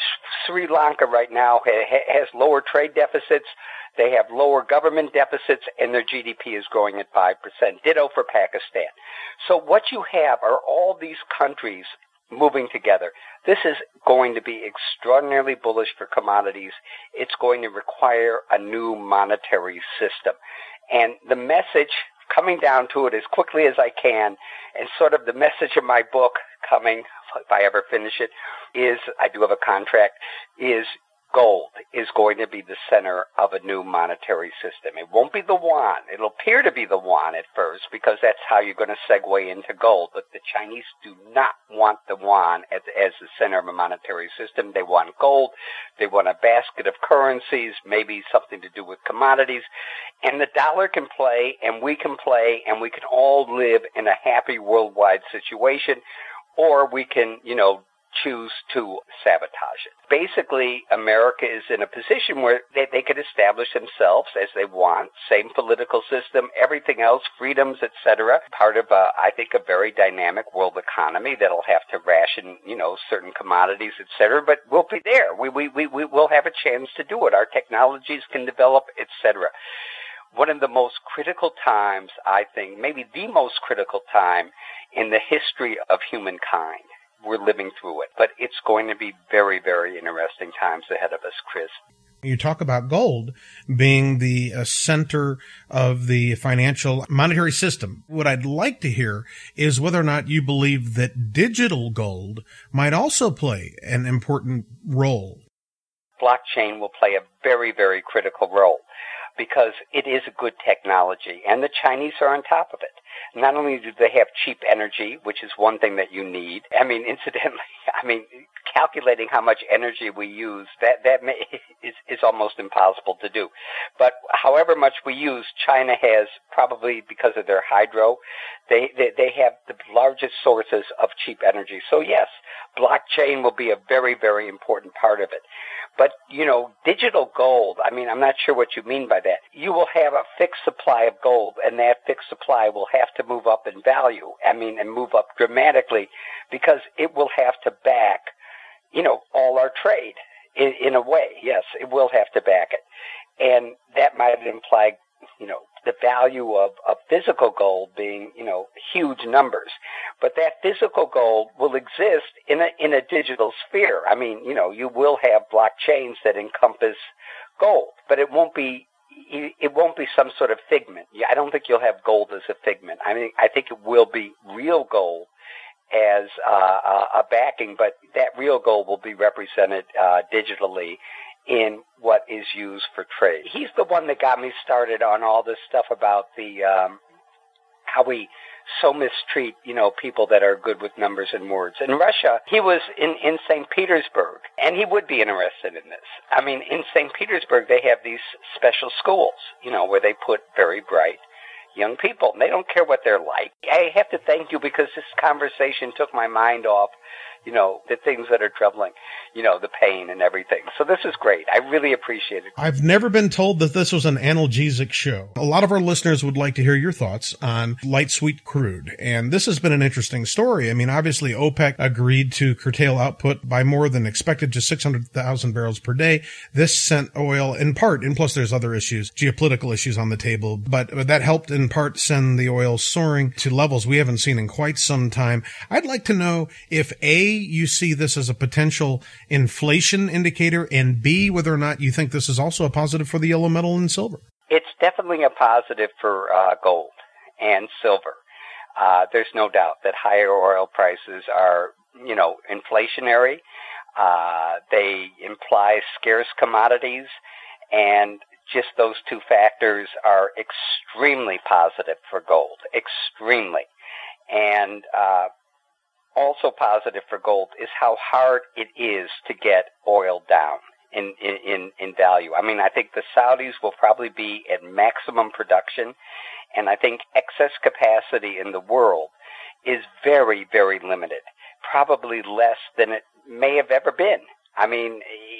Sri Lanka right now ha- has lower trade deficits, they have lower government deficits, and their G D P is growing at five percent. Ditto for Pakistan. So what you have are all these countries moving together. This is going to be extraordinarily bullish for commodities. It's going to require a new monetary system. And the message, coming down to it as quickly as I can, and sort of the message of my book coming, if I ever finish it, is, I do have a contract, is gold is going to be the center of a new monetary system. It won't be the yuan. It'll appear to be the yuan at first because that's how you're going to segue into gold. But the Chinese do not want the yuan as, as the center of a monetary system. They want gold. They want a basket of currencies, maybe something to do with commodities. And the dollar can play, and we can play, and we can all live in a happy worldwide situation, or we can, you know, choose to sabotage it. Basically, America is in a position where they, they could establish themselves as they want, same political system, everything else, freedoms, et cetera. Part of, a, I think, a very dynamic world economy that'll have to ration, you know, certain commodities, et cetera. But we'll be there. We we we we will have a chance to do it. Our technologies can develop, et cetera. One of the most critical times, I think, maybe the most critical time in the history of humankind. We're living through it, but it's going to be very, very interesting times ahead of us, Chris. You talk about gold being the uh, center of the financial monetary system. What I'd like to hear is whether or not you believe that digital gold might also play an important role. Blockchain will play a very, very critical role because it is a good technology, and the Chinese are on top of it. Not only do they have cheap energy, which is one thing that you need. I mean, incidentally, I mean, calculating how much energy we use, that, that may, is, is almost impossible to do. But however much we use, China has probably, because of their hydro, they, they, they have the largest sources of cheap energy. So yes, blockchain will be a very, very important part of it. But, you know, digital gold, I mean, I'm not sure what you mean by that. You will have a fixed supply of gold, and that fixed supply will have to move up in value, I mean, and move up dramatically, because it will have to back, you know, all our trade in, in a way. Yes, it will have to back it. And that might imply, you know, the value of, of physical gold being, you know, huge numbers. But that physical gold will exist in a, in a digital sphere. I mean, you know, you will have blockchains that encompass gold, but it won't be, it won't be some sort of figment. I don't think you'll have gold as a figment. I mean, I think it will be real gold as uh, a backing, but that real gold will be represented uh, digitally in what is used for trade. He's the one that got me started on all this stuff about the um, how we so mistreat, you know, people that are good with numbers and words. In Russia, he was in, in Saint Petersburg, and he would be interested in this. I mean, in Saint Petersburg, they have these special schools, you know, where they put very bright young people, and they don't care what they're like. I have to thank you because this conversation took my mind off you know, the things that are troubling, you know, the pain and everything. So this is great. I really appreciate it. I've never been told that this was an analgesic show. A lot of our listeners would like to hear your thoughts on light sweet crude. And this has been an interesting story. I mean, obviously OPEC agreed to curtail output by more than expected to six hundred thousand barrels per day. This sent oil in part, and plus there's other issues, geopolitical issues on the table, but that helped in part send the oil soaring to levels we haven't seen in quite some time. I'd like to know if A, you see this as a potential inflation indicator, and B, whether or not you think this is also a positive for the yellow metal and silver. It's definitely a positive for uh, gold and silver. Uh, there's no doubt that higher oil prices are, you know, inflationary. Uh, they imply scarce commodities, and just those two factors are extremely positive for gold, extremely. And uh, also positive for gold is how hard it is to get oil down in, in, in value. I mean, I think the Saudis will probably be at maximum production, and I think excess capacity in the world is very, very limited, probably less than it may have ever been. I mean,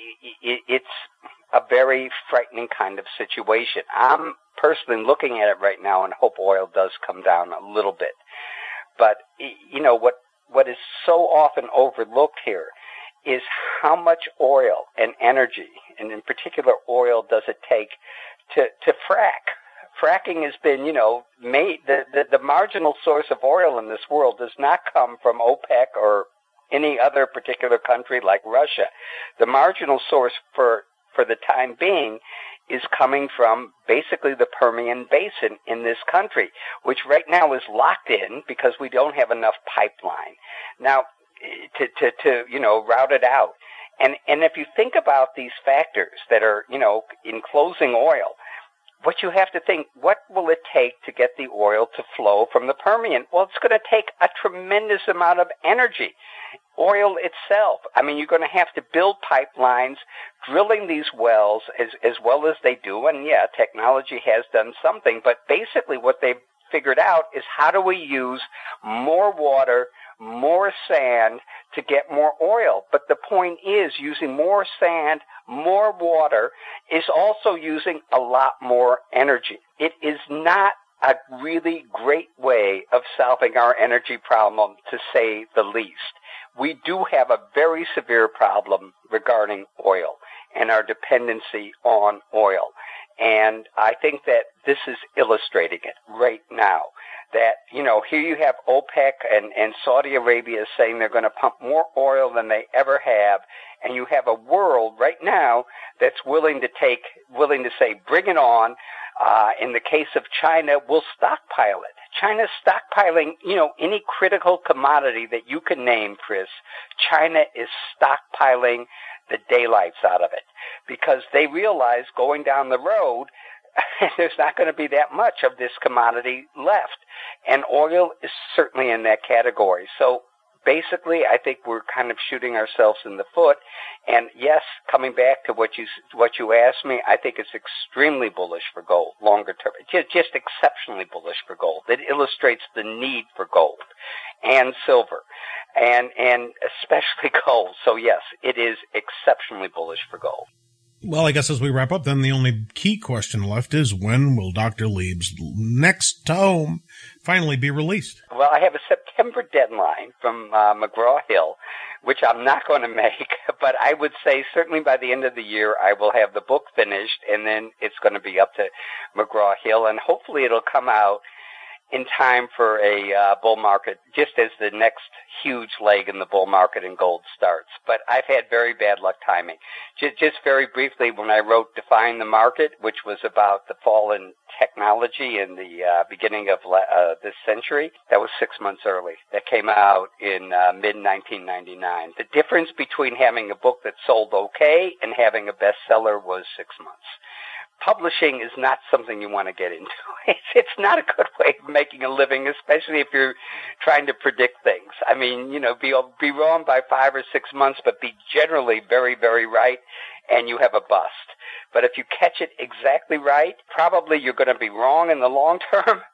it's a very frightening kind of situation. I'm personally looking at it right now and hope oil does come down a little bit. But, you know, what what is so often overlooked here is how much oil and energy, and in particular oil, does it take to, to frack. Fracking has been, you know, made, the, the, the marginal source of oil in this world does not come from OPEC or any other particular country like Russia. The marginal source for, for the time being is coming from basically the Permian Basin in this country, which right now is locked in because we don't have enough pipeline now to, to, to you know, route it out. And, and if you think about these factors that are, you know, enclosing oil, what you have to think, what will it take to get the oil to flow from the Permian? Well, it's going to take a tremendous amount of energy. Oil itself, I mean, you're going to have to build pipelines, drilling these wells as, as well as they do. And yeah, technology has done something, but basically what they've figured out is how do we use more water, more sand to get more oil. But the point is, using more sand, more water is also using a lot more energy. It is not a really great way of solving our energy problem, to say the least. We do have a very severe problem regarding oil and our dependency on oil. And I think that this is illustrating it right now. That, you know, here you have OPEC and, and Saudi Arabia saying they're going to pump more oil than they ever have. And you have a world right now that's willing to take, willing to say, bring it on. Uh, in the case of China, we'll stockpile it. China's stockpiling, you know, any critical commodity that you can name, Chris. China is stockpiling the daylights out of it because they realize going down the road, there's not going to be that much of this commodity left. And oil is certainly in that category. So basically, I think we're kind of shooting ourselves in the foot. And yes, coming back to what you what you asked me, I think it's extremely bullish for gold, longer term. Just, just exceptionally bullish for gold. It illustrates the need for gold and silver, and and especially gold. So yes, it is exceptionally bullish for gold. Well, I guess as we wrap up, then the only key question left is, when will Doctor Lieb's next tome finally be released? Well, I have a September deadline from uh, McGraw-Hill, which I'm not going to make, but I would say certainly by the end of the year I will have the book finished, and then it's going to be up to McGraw-Hill, and hopefully it'll come out in time for a uh, bull market, just as the next huge leg in the bull market in gold starts. But I've had very bad luck timing. Just, just very briefly, when I wrote Define the Market, which was about the fall in technology in the uh, beginning of uh, this century, that was six months early. That came out in uh, mid nineteen ninety-nine. The difference between having a book that sold okay and having a bestseller was six months. Publishing is not something you want to get into. It's, it's not a good way of making a living, especially if you're trying to predict things. I mean, you know, be be wrong by five or six months, but be generally very, very right, and you have a bust. But if you catch it exactly right, probably you're going to be wrong in the long term,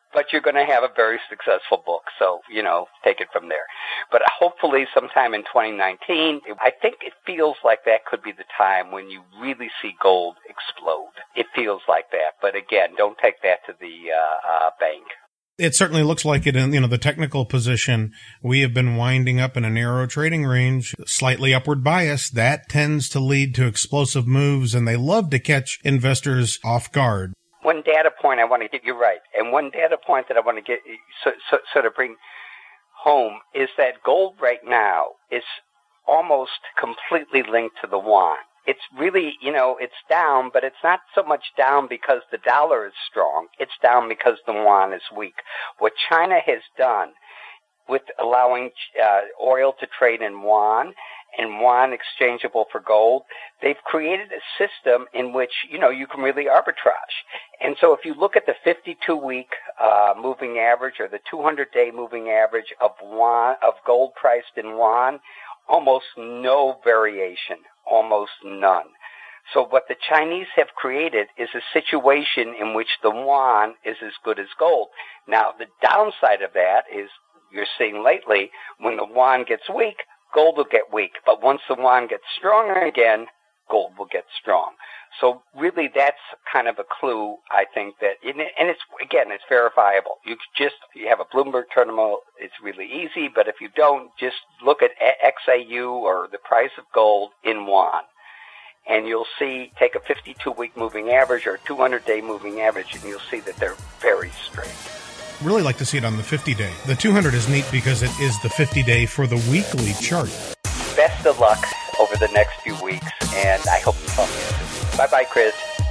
but you're going to have a very successful book. So, you know, take it from there. But hopefully sometime in twenty nineteen, I think it feels like that could be the time when you really see gold explode. It feels like that. But again, don't take that to the uh, uh, bank. It certainly looks like it in, you know, the technical position. We have been winding up in a narrow trading range, slightly upward bias. That tends to lead to explosive moves, and they love to catch investors off guard. One data point I want to get you right, and one data point that I want to get so, so, sort of bring home is that gold right now is almost completely linked to the yuan. It's really, you know, it's down, but it's not so much down because the dollar is strong. It's down because the yuan is weak. What China has done with allowing uh, oil to trade in yuan and yuan exchangeable for gold, they've created a system in which, you know, you can really arbitrage. And so if you look at the fifty-two week uh, moving average or the two hundred day moving average of yuan, of gold priced in yuan, almost no variation, almost none. So what the Chinese have created is a situation in which the yuan is as good as gold. Now, the downside of that is you're seeing lately when the yuan gets weak, gold will get weak. But once the yuan gets stronger again, gold will get strong. So really that's kind of a clue, I think, that, and it's, again, it's verifiable. You just, you have a Bloomberg terminal, it's really easy, but if you don't, just look at X A U or the price of gold in yuan, and you'll see, take a fifty-two week moving average or a two hundred day moving average, and you'll see that they're very straight. Really like to see it on the fifty day. The two hundred is neat because it is the fifty day for the weekly chart. Best of luck over the next few weeks, and I hope to talk to you soon. Bye-bye, Chris.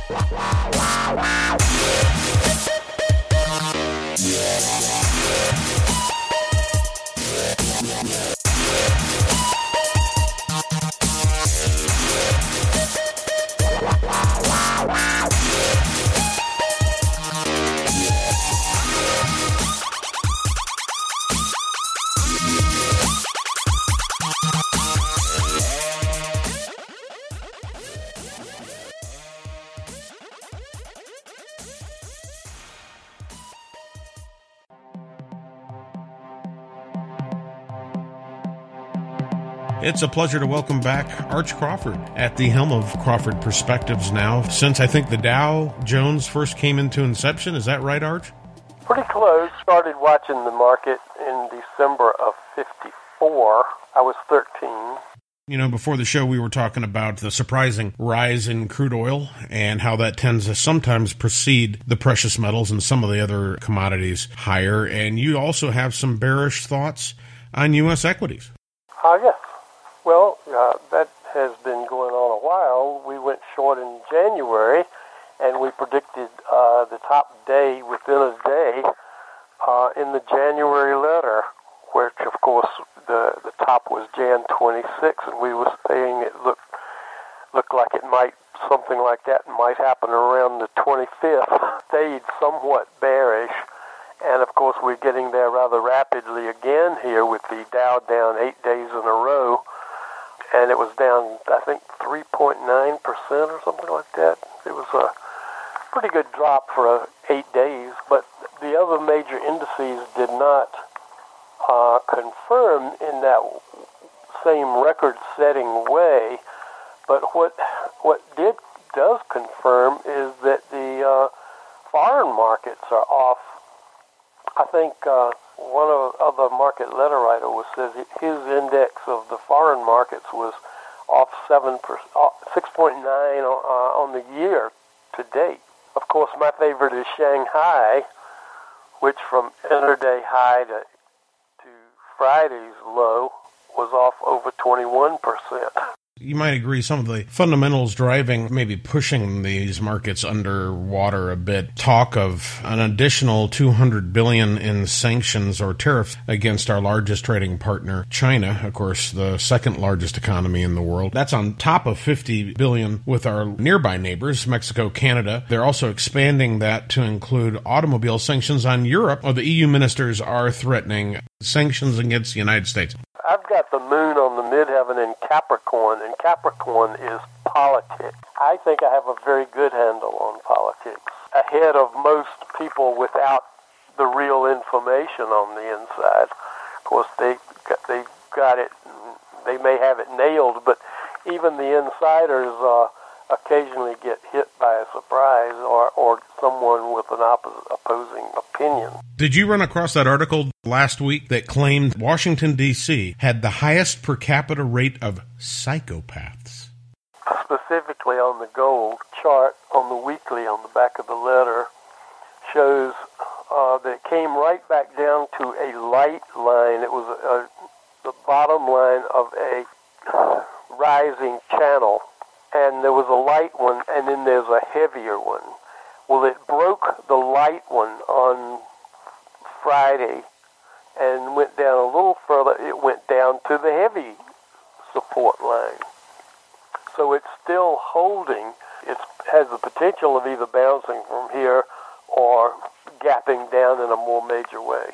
It's a pleasure to welcome back Arch Crawford at the helm of Crawford Perspectives now, since I think the Dow Jones first came into inception. Is that right, Arch? Pretty close. Started watching the market in December of fifty-four. I was thirteen. You know, before the show, we were talking about the surprising rise in crude oil and how that tends to sometimes precede the precious metals and some of the other commodities higher. And you also have some bearish thoughts on U S equities. Ah, uh, yes. Well, uh, that has been going on a while. We went short in January, and we predicted uh, the top day within a day uh, in the January letter, which, of course, the the top was January twenty-sixth, and we were saying it looked looked like it might, something like that might happen around the twenty-fifth. Stayed somewhat bearish, and, of course, we're getting there rather rapidly again here with the Dow down eight days in a row. And it was down, I think, three point nine percent or something like that. It was a pretty good drop for uh, eight days. But the other major indices did not uh, confirm in that same record-setting way. But what what did does confirm is that the uh, foreign markets are off. I think uh, one of, of the market letter writer was says his index of the foreign markets was off seven percent, six point nine uh, on the year to date. Of course, my favorite is Shanghai, which from intraday high to to Friday's low was off over twenty-one percent. You might agree some of the fundamentals driving, maybe pushing these markets underwater a bit. Talk of an additional two hundred billion dollars in sanctions or tariffs against our largest trading partner, China, of course, the second largest economy in the world. That's on top of fifty billion dollars with our nearby neighbors, Mexico, Canada. They're also expanding that to include automobile sanctions on Europe, or the E U ministers are threatening sanctions against the United States. I've got the moon on the midheaven in Capricorn, and Capricorn is politics. I think I have a very good handle on politics, ahead of most people without the real information on the inside. Of course, they they got it. They may have it nailed, but even the insiders uh, occasionally get hit by a surprise or, or someone with an oppos- opposing opinion. Did you run across that article last week that claimed Washington, D C had the highest per capita rate of psychopaths? Specifically on the gold chart on the weekly on the back of the letter shows uh, that it came right back down to a light line. It was a, the bottom line of a rising channel, and there was a light one, and then there's a heavier one. Well, it broke the light one on Friday and went down a little further. It went down to the heavy support line. So it's still holding. It has the potential of either bouncing from here or gapping down in a more major way.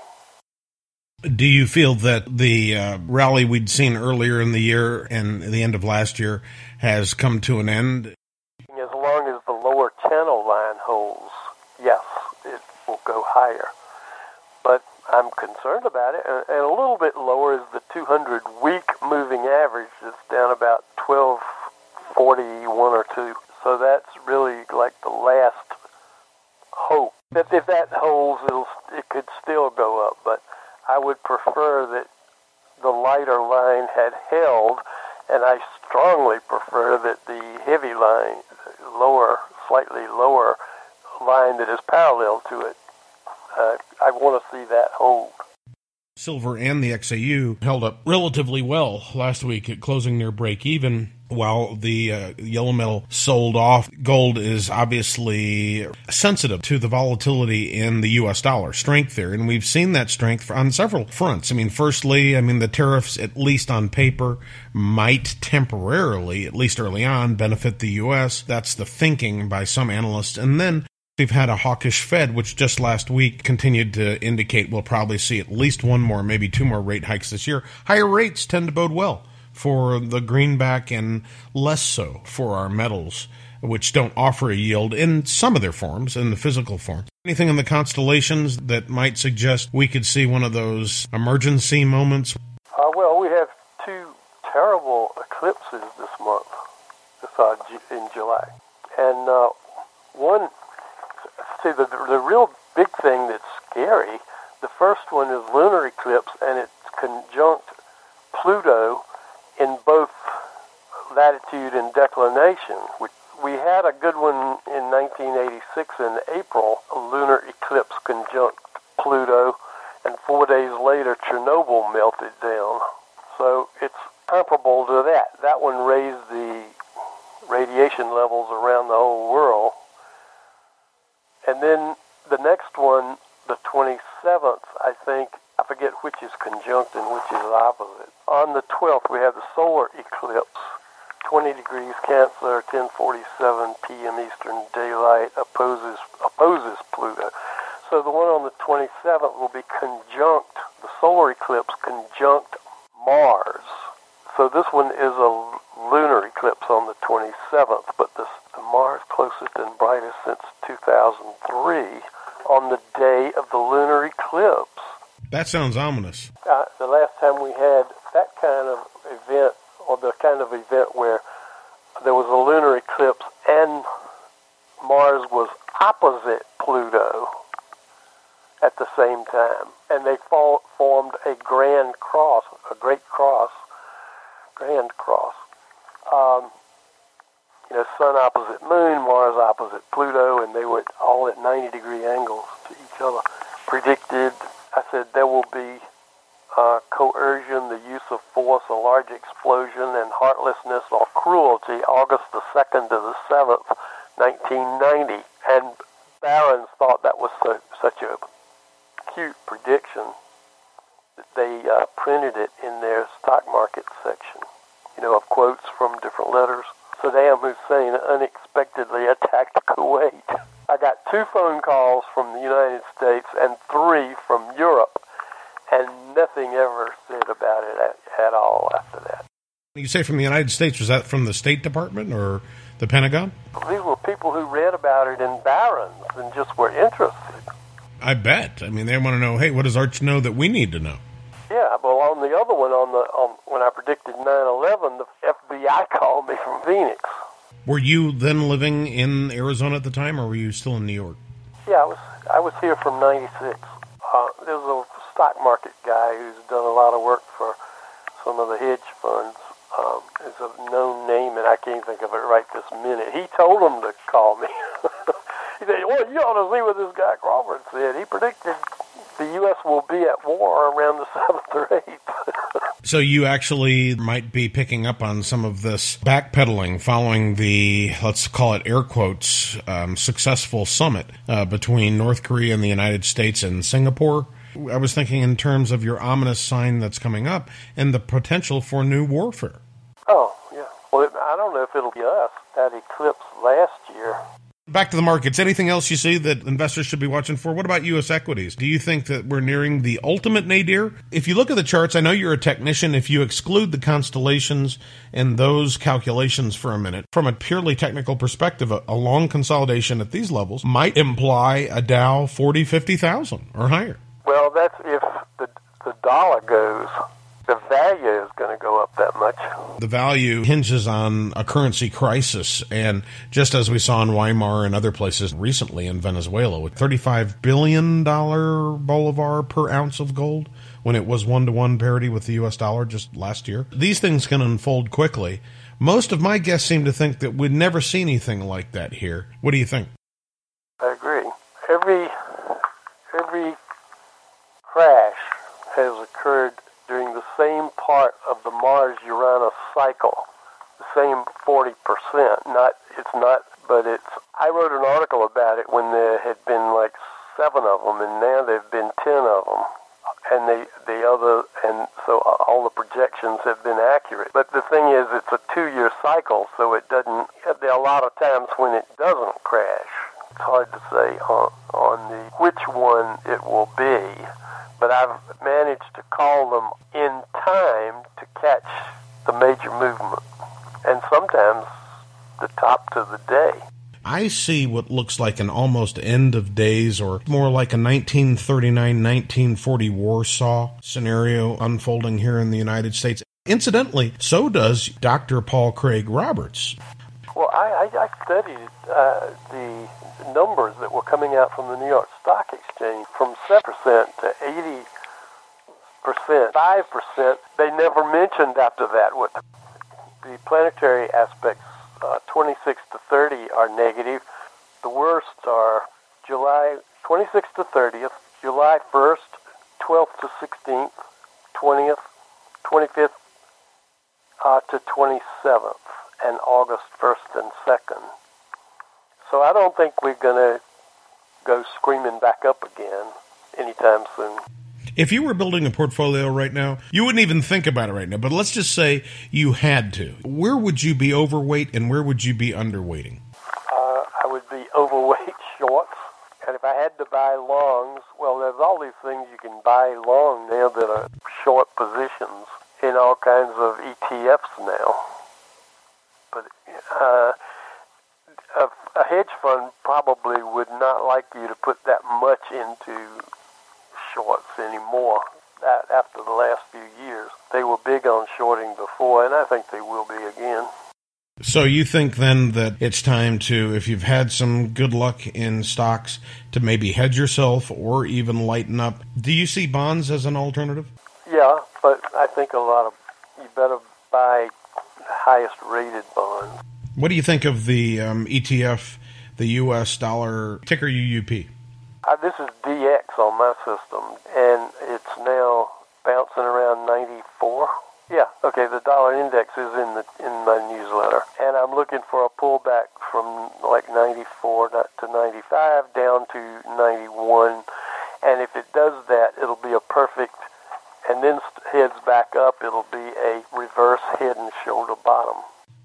Do you feel that the uh, rally we'd seen earlier in the year and the end of last year has come to an end? As long as the lower channel line holds, yes, it will go higher. But I'm concerned about it. And a little bit lower is the two hundred week moving average. It's down about twelve forty-one or two. So that's really like the last hope. That if that holds, it'll, it could still go up. But I would prefer that the lighter line had held, and I strongly prefer that the heavy line, lower, slightly lower line that is parallel to it, uh, I want to see that hold. Silver and the X A U held up relatively well last week at closing near break even, while the uh, yellow metal sold off. Gold is obviously sensitive to the volatility in the U S dollar, strength there, and we've seen that strength on several fronts. I mean, firstly, I mean, the tariffs, at least on paper, might temporarily, at least early on, benefit the U S. That's the thinking by some analysts. And then we've had a hawkish Fed, which just last week continued to indicate we'll probably see at least one more, maybe two more rate hikes this year. Higher rates tend to bode well for the greenback and less so for our metals, which don't offer a yield in some of their forms, in the physical form. Anything in the constellations that might suggest we could see one of those emergency moments? Uh, well, we have two terrible eclipses this month, this, uh, in July. And uh, one, see, the, the real big thing that's scary, the first one is lunar eclipse, and it's conjunct Pluto in both latitude and declination. We had a good one in nineteen eighty-six in April, a lunar eclipse conjunct Pluto, and four days later Chernobyl melted down. So it's comparable to that. That one raised the radiation levels around the whole world. And then the next one, the twenty-seventh, I think, I forget which is conjunct and which is opposite. On the twelfth, we have the solar eclipse, twenty degrees Cancer, ten forty-seven p.m. Eastern Daylight, opposes opposes Pluto. So the one on the twenty-seventh will be conjunct, the solar eclipse conjunct Mars. So this one is a lunar eclipse on the twenty-seventh, but this, the Mars closest and brightest since two thousand three on the day of the lunar eclipse. That sounds ominous. Uh, the last time we had that kind of event, or the kind of event where there was a lunar eclipse and Mars was opposite Pluto at the same time, and they fall, formed a grand cross, a great cross, grand cross. Um, you know, Sun opposite Moon, Mars opposite Pluto, and they were all at ninety degree angles to each other. Predicted, I said, there will be uh, coercion, the use of force, a large explosion, and heartlessness or cruelty, August the second to the seventh, nineteen ninety. And Barron's thought that was so, such a cute prediction that they uh, printed it in their stock market section, you know, of quotes from different letters. Saddam Hussein unexpectedly attacked Kuwait. I got two phone calls from the United States and three from Europe, and nothing ever said about it at, at all after that. You say from the United States, was that from the State Department or the Pentagon? These were people who read about it in Barron's and just were interested. I bet. I mean, they want to know, hey, what does Arch know that we need to know? Yeah, well, on the other one, on the on, when I predicted nine eleven, the F B I called me from Phoenix. Were you then living in Arizona at the time, or were you still in New York? Yeah, I was I was here from ninety-six. Uh, there's a stock market guy who's done a lot of work for some of the hedge funds. Um, it's a known name, and I can't think of it right this minute. He told them to call me. He said, well, you ought to see what this guy Crawford said. He predicted the U S will be at war around the seventh or eighth. So you actually might be picking up on some of this backpedaling following the, let's call it air quotes, um, successful summit uh, between North Korea and the United States and Singapore. I was thinking in terms of your ominous sign that's coming up and the potential for new warfare. Oh, yeah. Well, it, I don't know if it'll be us. That eclipse last year. Back to the markets. Anything else you see that investors should be watching for? What about U S equities? Do you think that we're nearing the ultimate nadir? If you look at the charts, I know you're a technician. If you exclude the constellations and those calculations for a minute, from a purely technical perspective, a, a long consolidation at these levels might imply a Dow forty, fifty thousand or higher. Well, that's if the, the dollar goes. The value is going to go up that much. The value hinges on a currency crisis, and just as we saw in Weimar and other places recently in Venezuela, with thirty-five billion dollars bolivar per ounce of gold, when it was one-to-one parity with the U S dollar just last year. These things can unfold quickly. Most of my guests seem to think that we'd never see anything like that here. What do you think? I agree. Every, every crash has occurred during the same part of the Mars-Uranus cycle, the same forty percent. Not, it's not, but it's, I wrote an article about it when there had been like seven of them, and now there have been ten of them. And the, the other, and so all the projections have been accurate. But the thing is, it's a two-year cycle, so it doesn't, there are a lot of times when it doesn't crash. It's hard to say on, on the, which one it will be. But I've managed to call them in time to catch the major movement, and sometimes the top to the day. I see what looks like an almost end of days, or more like a nineteen thirty-nine nineteen forty Warsaw scenario unfolding here in the United States. Incidentally, so does Doctor Paul Craig Roberts. Well, I, I, I studied uh, the numbers that were coming out from the New York Stock Exchange from seven percent to eighty percent, five percent. They never mentioned after that what the planetary aspects, uh, twenty-six to thirty, are negative. The worst are July twenty-sixth to thirtieth, July first, twelfth to sixteenth, twentieth, twenty-fifth uh, to twenty-seventh, and August first and second. So I don't think we're going to go screaming back up again anytime soon. If you were building a portfolio right now, you wouldn't even think about it right now, but let's just say you had to. Where would you be overweight and where would you be underweighting? Uh, I would be overweight shorts. And if I had to buy longs, well, there's all these things you can buy long now that are short positions in all kinds of E T Fs now. But uh, a, a hedge fund probably would not like you to put that much into shorts anymore after the last few years. They were big on shorting before, and I think they will be again. So you think then that it's time to, if you've had some good luck in stocks, to maybe hedge yourself or even lighten up. Do you see bonds as an alternative? Yeah, but I think a lot of, you better buy the highest rated bonds. What do you think of the um, E T F, the U S dollar, ticker U U P? Uh, this is D X on my system, and it's now bouncing around ninety-four. Yeah, okay, the dollar index is in the in my newsletter, and I'm looking for a pullback from like ninety-four to ninety-five down to ninety-one, and if it does that, it'll be a perfect, and then heads back up, it'll be a reverse head and shoulder bottom.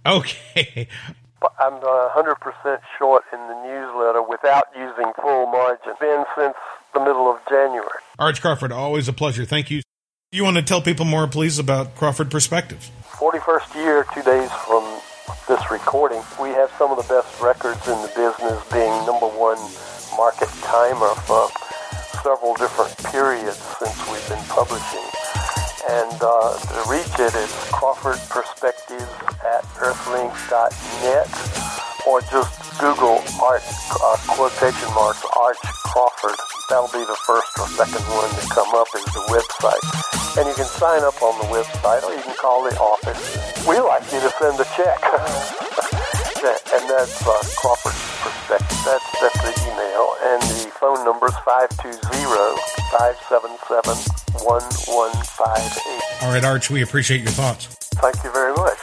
Okay. I'm one hundred percent short in the newsletter without using full margin. Been since the middle of January. Arch Crawford, always a pleasure. Thank you. You want to tell people more, please, about Crawford Perspectives? forty-first year, two days from this recording. We have some of the best records in the business, being number one market timer for several different periods since we've been publishing. And uh, to reach it, it's Crawford Perspectives at earthlink dot net, or just Google Art, uh, quotation marks, Arch Crawford. That'll be the first or second one to come up as the website. And you can sign up on the website, or you can call the office. We like you to send a check. And that's uh, Crawford Perspective. That's, that's the email. And the phone number is five two zero, five seven seven, one one five eight. All right, Arch, we appreciate your thoughts. Thank you very much.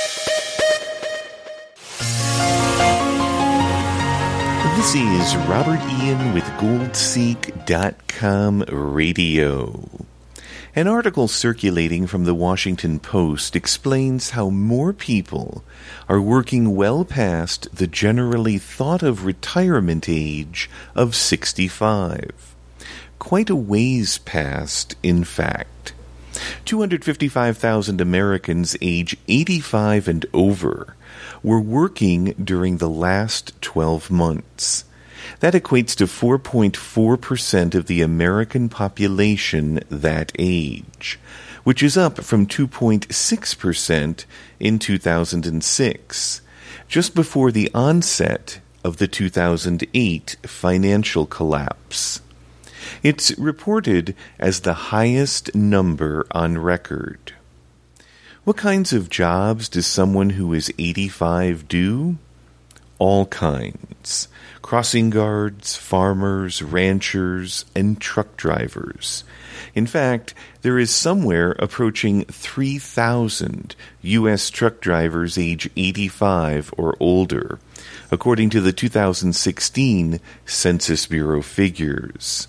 This is Robert Ian with Gold Seek dot com Radio. An article circulating from the Washington Post explains how more people are working well past the generally thought of retirement age of sixty-five. Quite a ways past, in fact. two hundred fifty-five thousand Americans age eighty-five and over were working during the last twelve months. That equates to four point four percent of the American population that age, which is up from two point six percent in two thousand six, just before the onset of the two thousand eight financial collapse. It's reported as the highest number on record. What kinds of jobs does someone who is eighty-five do? All kinds. Crossing guards, farmers, ranchers, and truck drivers. In fact, there is somewhere approaching three thousand U S truck drivers age eighty-five or older, according to the two thousand sixteen Census Bureau figures.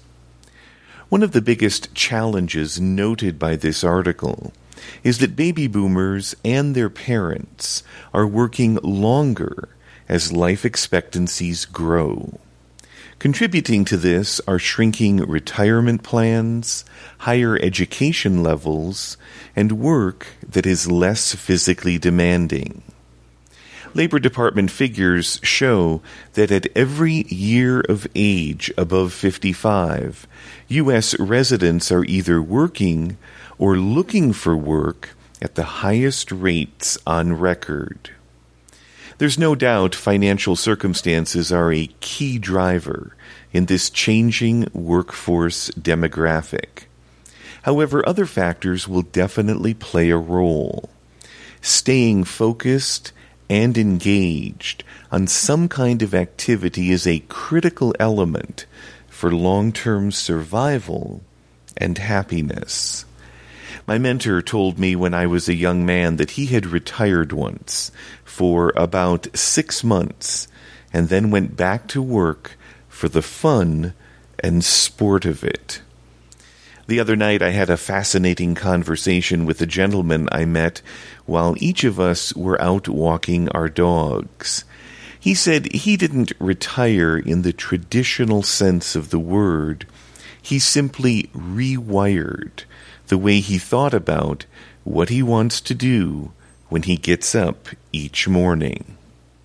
One of the biggest challenges noted by this article is that baby boomers and their parents are working longer as life expectancies grow. Contributing to this are shrinking retirement plans, higher education levels, and work that is less physically demanding. Labor Department figures show that at every year of age above fifty-five, U S residents are either working or looking for work at the highest rates on record. There's no doubt financial circumstances are a key driver in this changing workforce demographic. However, other factors will definitely play a role. Staying focused and engaged on some kind of activity is a critical element for long-term survival and happiness. My mentor told me when I was a young man that he had retired once for about six months and then went back to work for the fun and sport of it. The other night I had a fascinating conversation with a gentleman I met while each of us were out walking our dogs. He said he didn't retire in the traditional sense of the word. He simply rewired the way he thought about what he wants to do when he gets up each morning.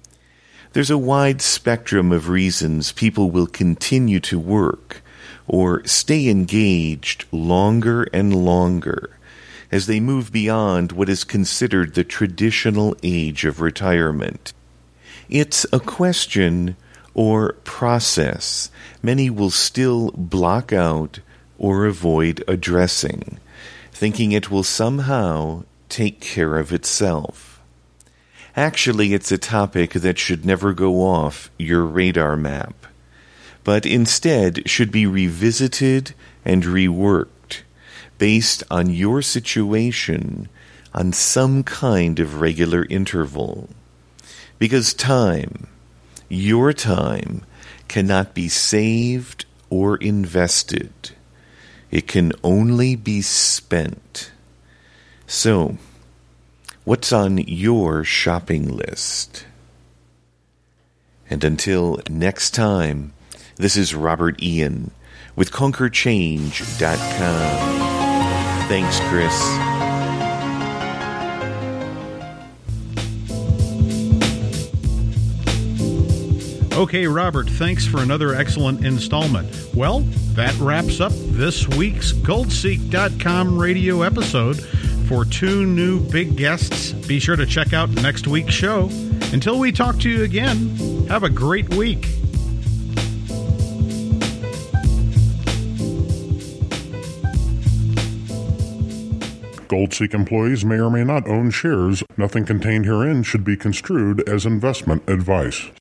There's a wide spectrum of reasons people will continue to work or stay engaged longer and longer as they move beyond what is considered the traditional age of retirement. It's a question or process many will still block out or avoid addressing, thinking it will somehow take care of itself. Actually, it's a topic that should never go off your radar map, but instead should be revisited and reworked based on your situation on some kind of regular interval. Because time, your time, cannot be saved or invested. It can only be spent. So, what's on your shopping list? And until next time, this is Robert Ian with Conquer Change dot com. Thanks, Chris. Okay, Robert, thanks for another excellent installment. Well, that wraps up this week's gold seek dot com radio episode. For two new big guests, be sure to check out next week's show. Until we talk to you again, have a great week. GoldSeek employees may or may not own shares. Nothing contained herein should be construed as investment advice.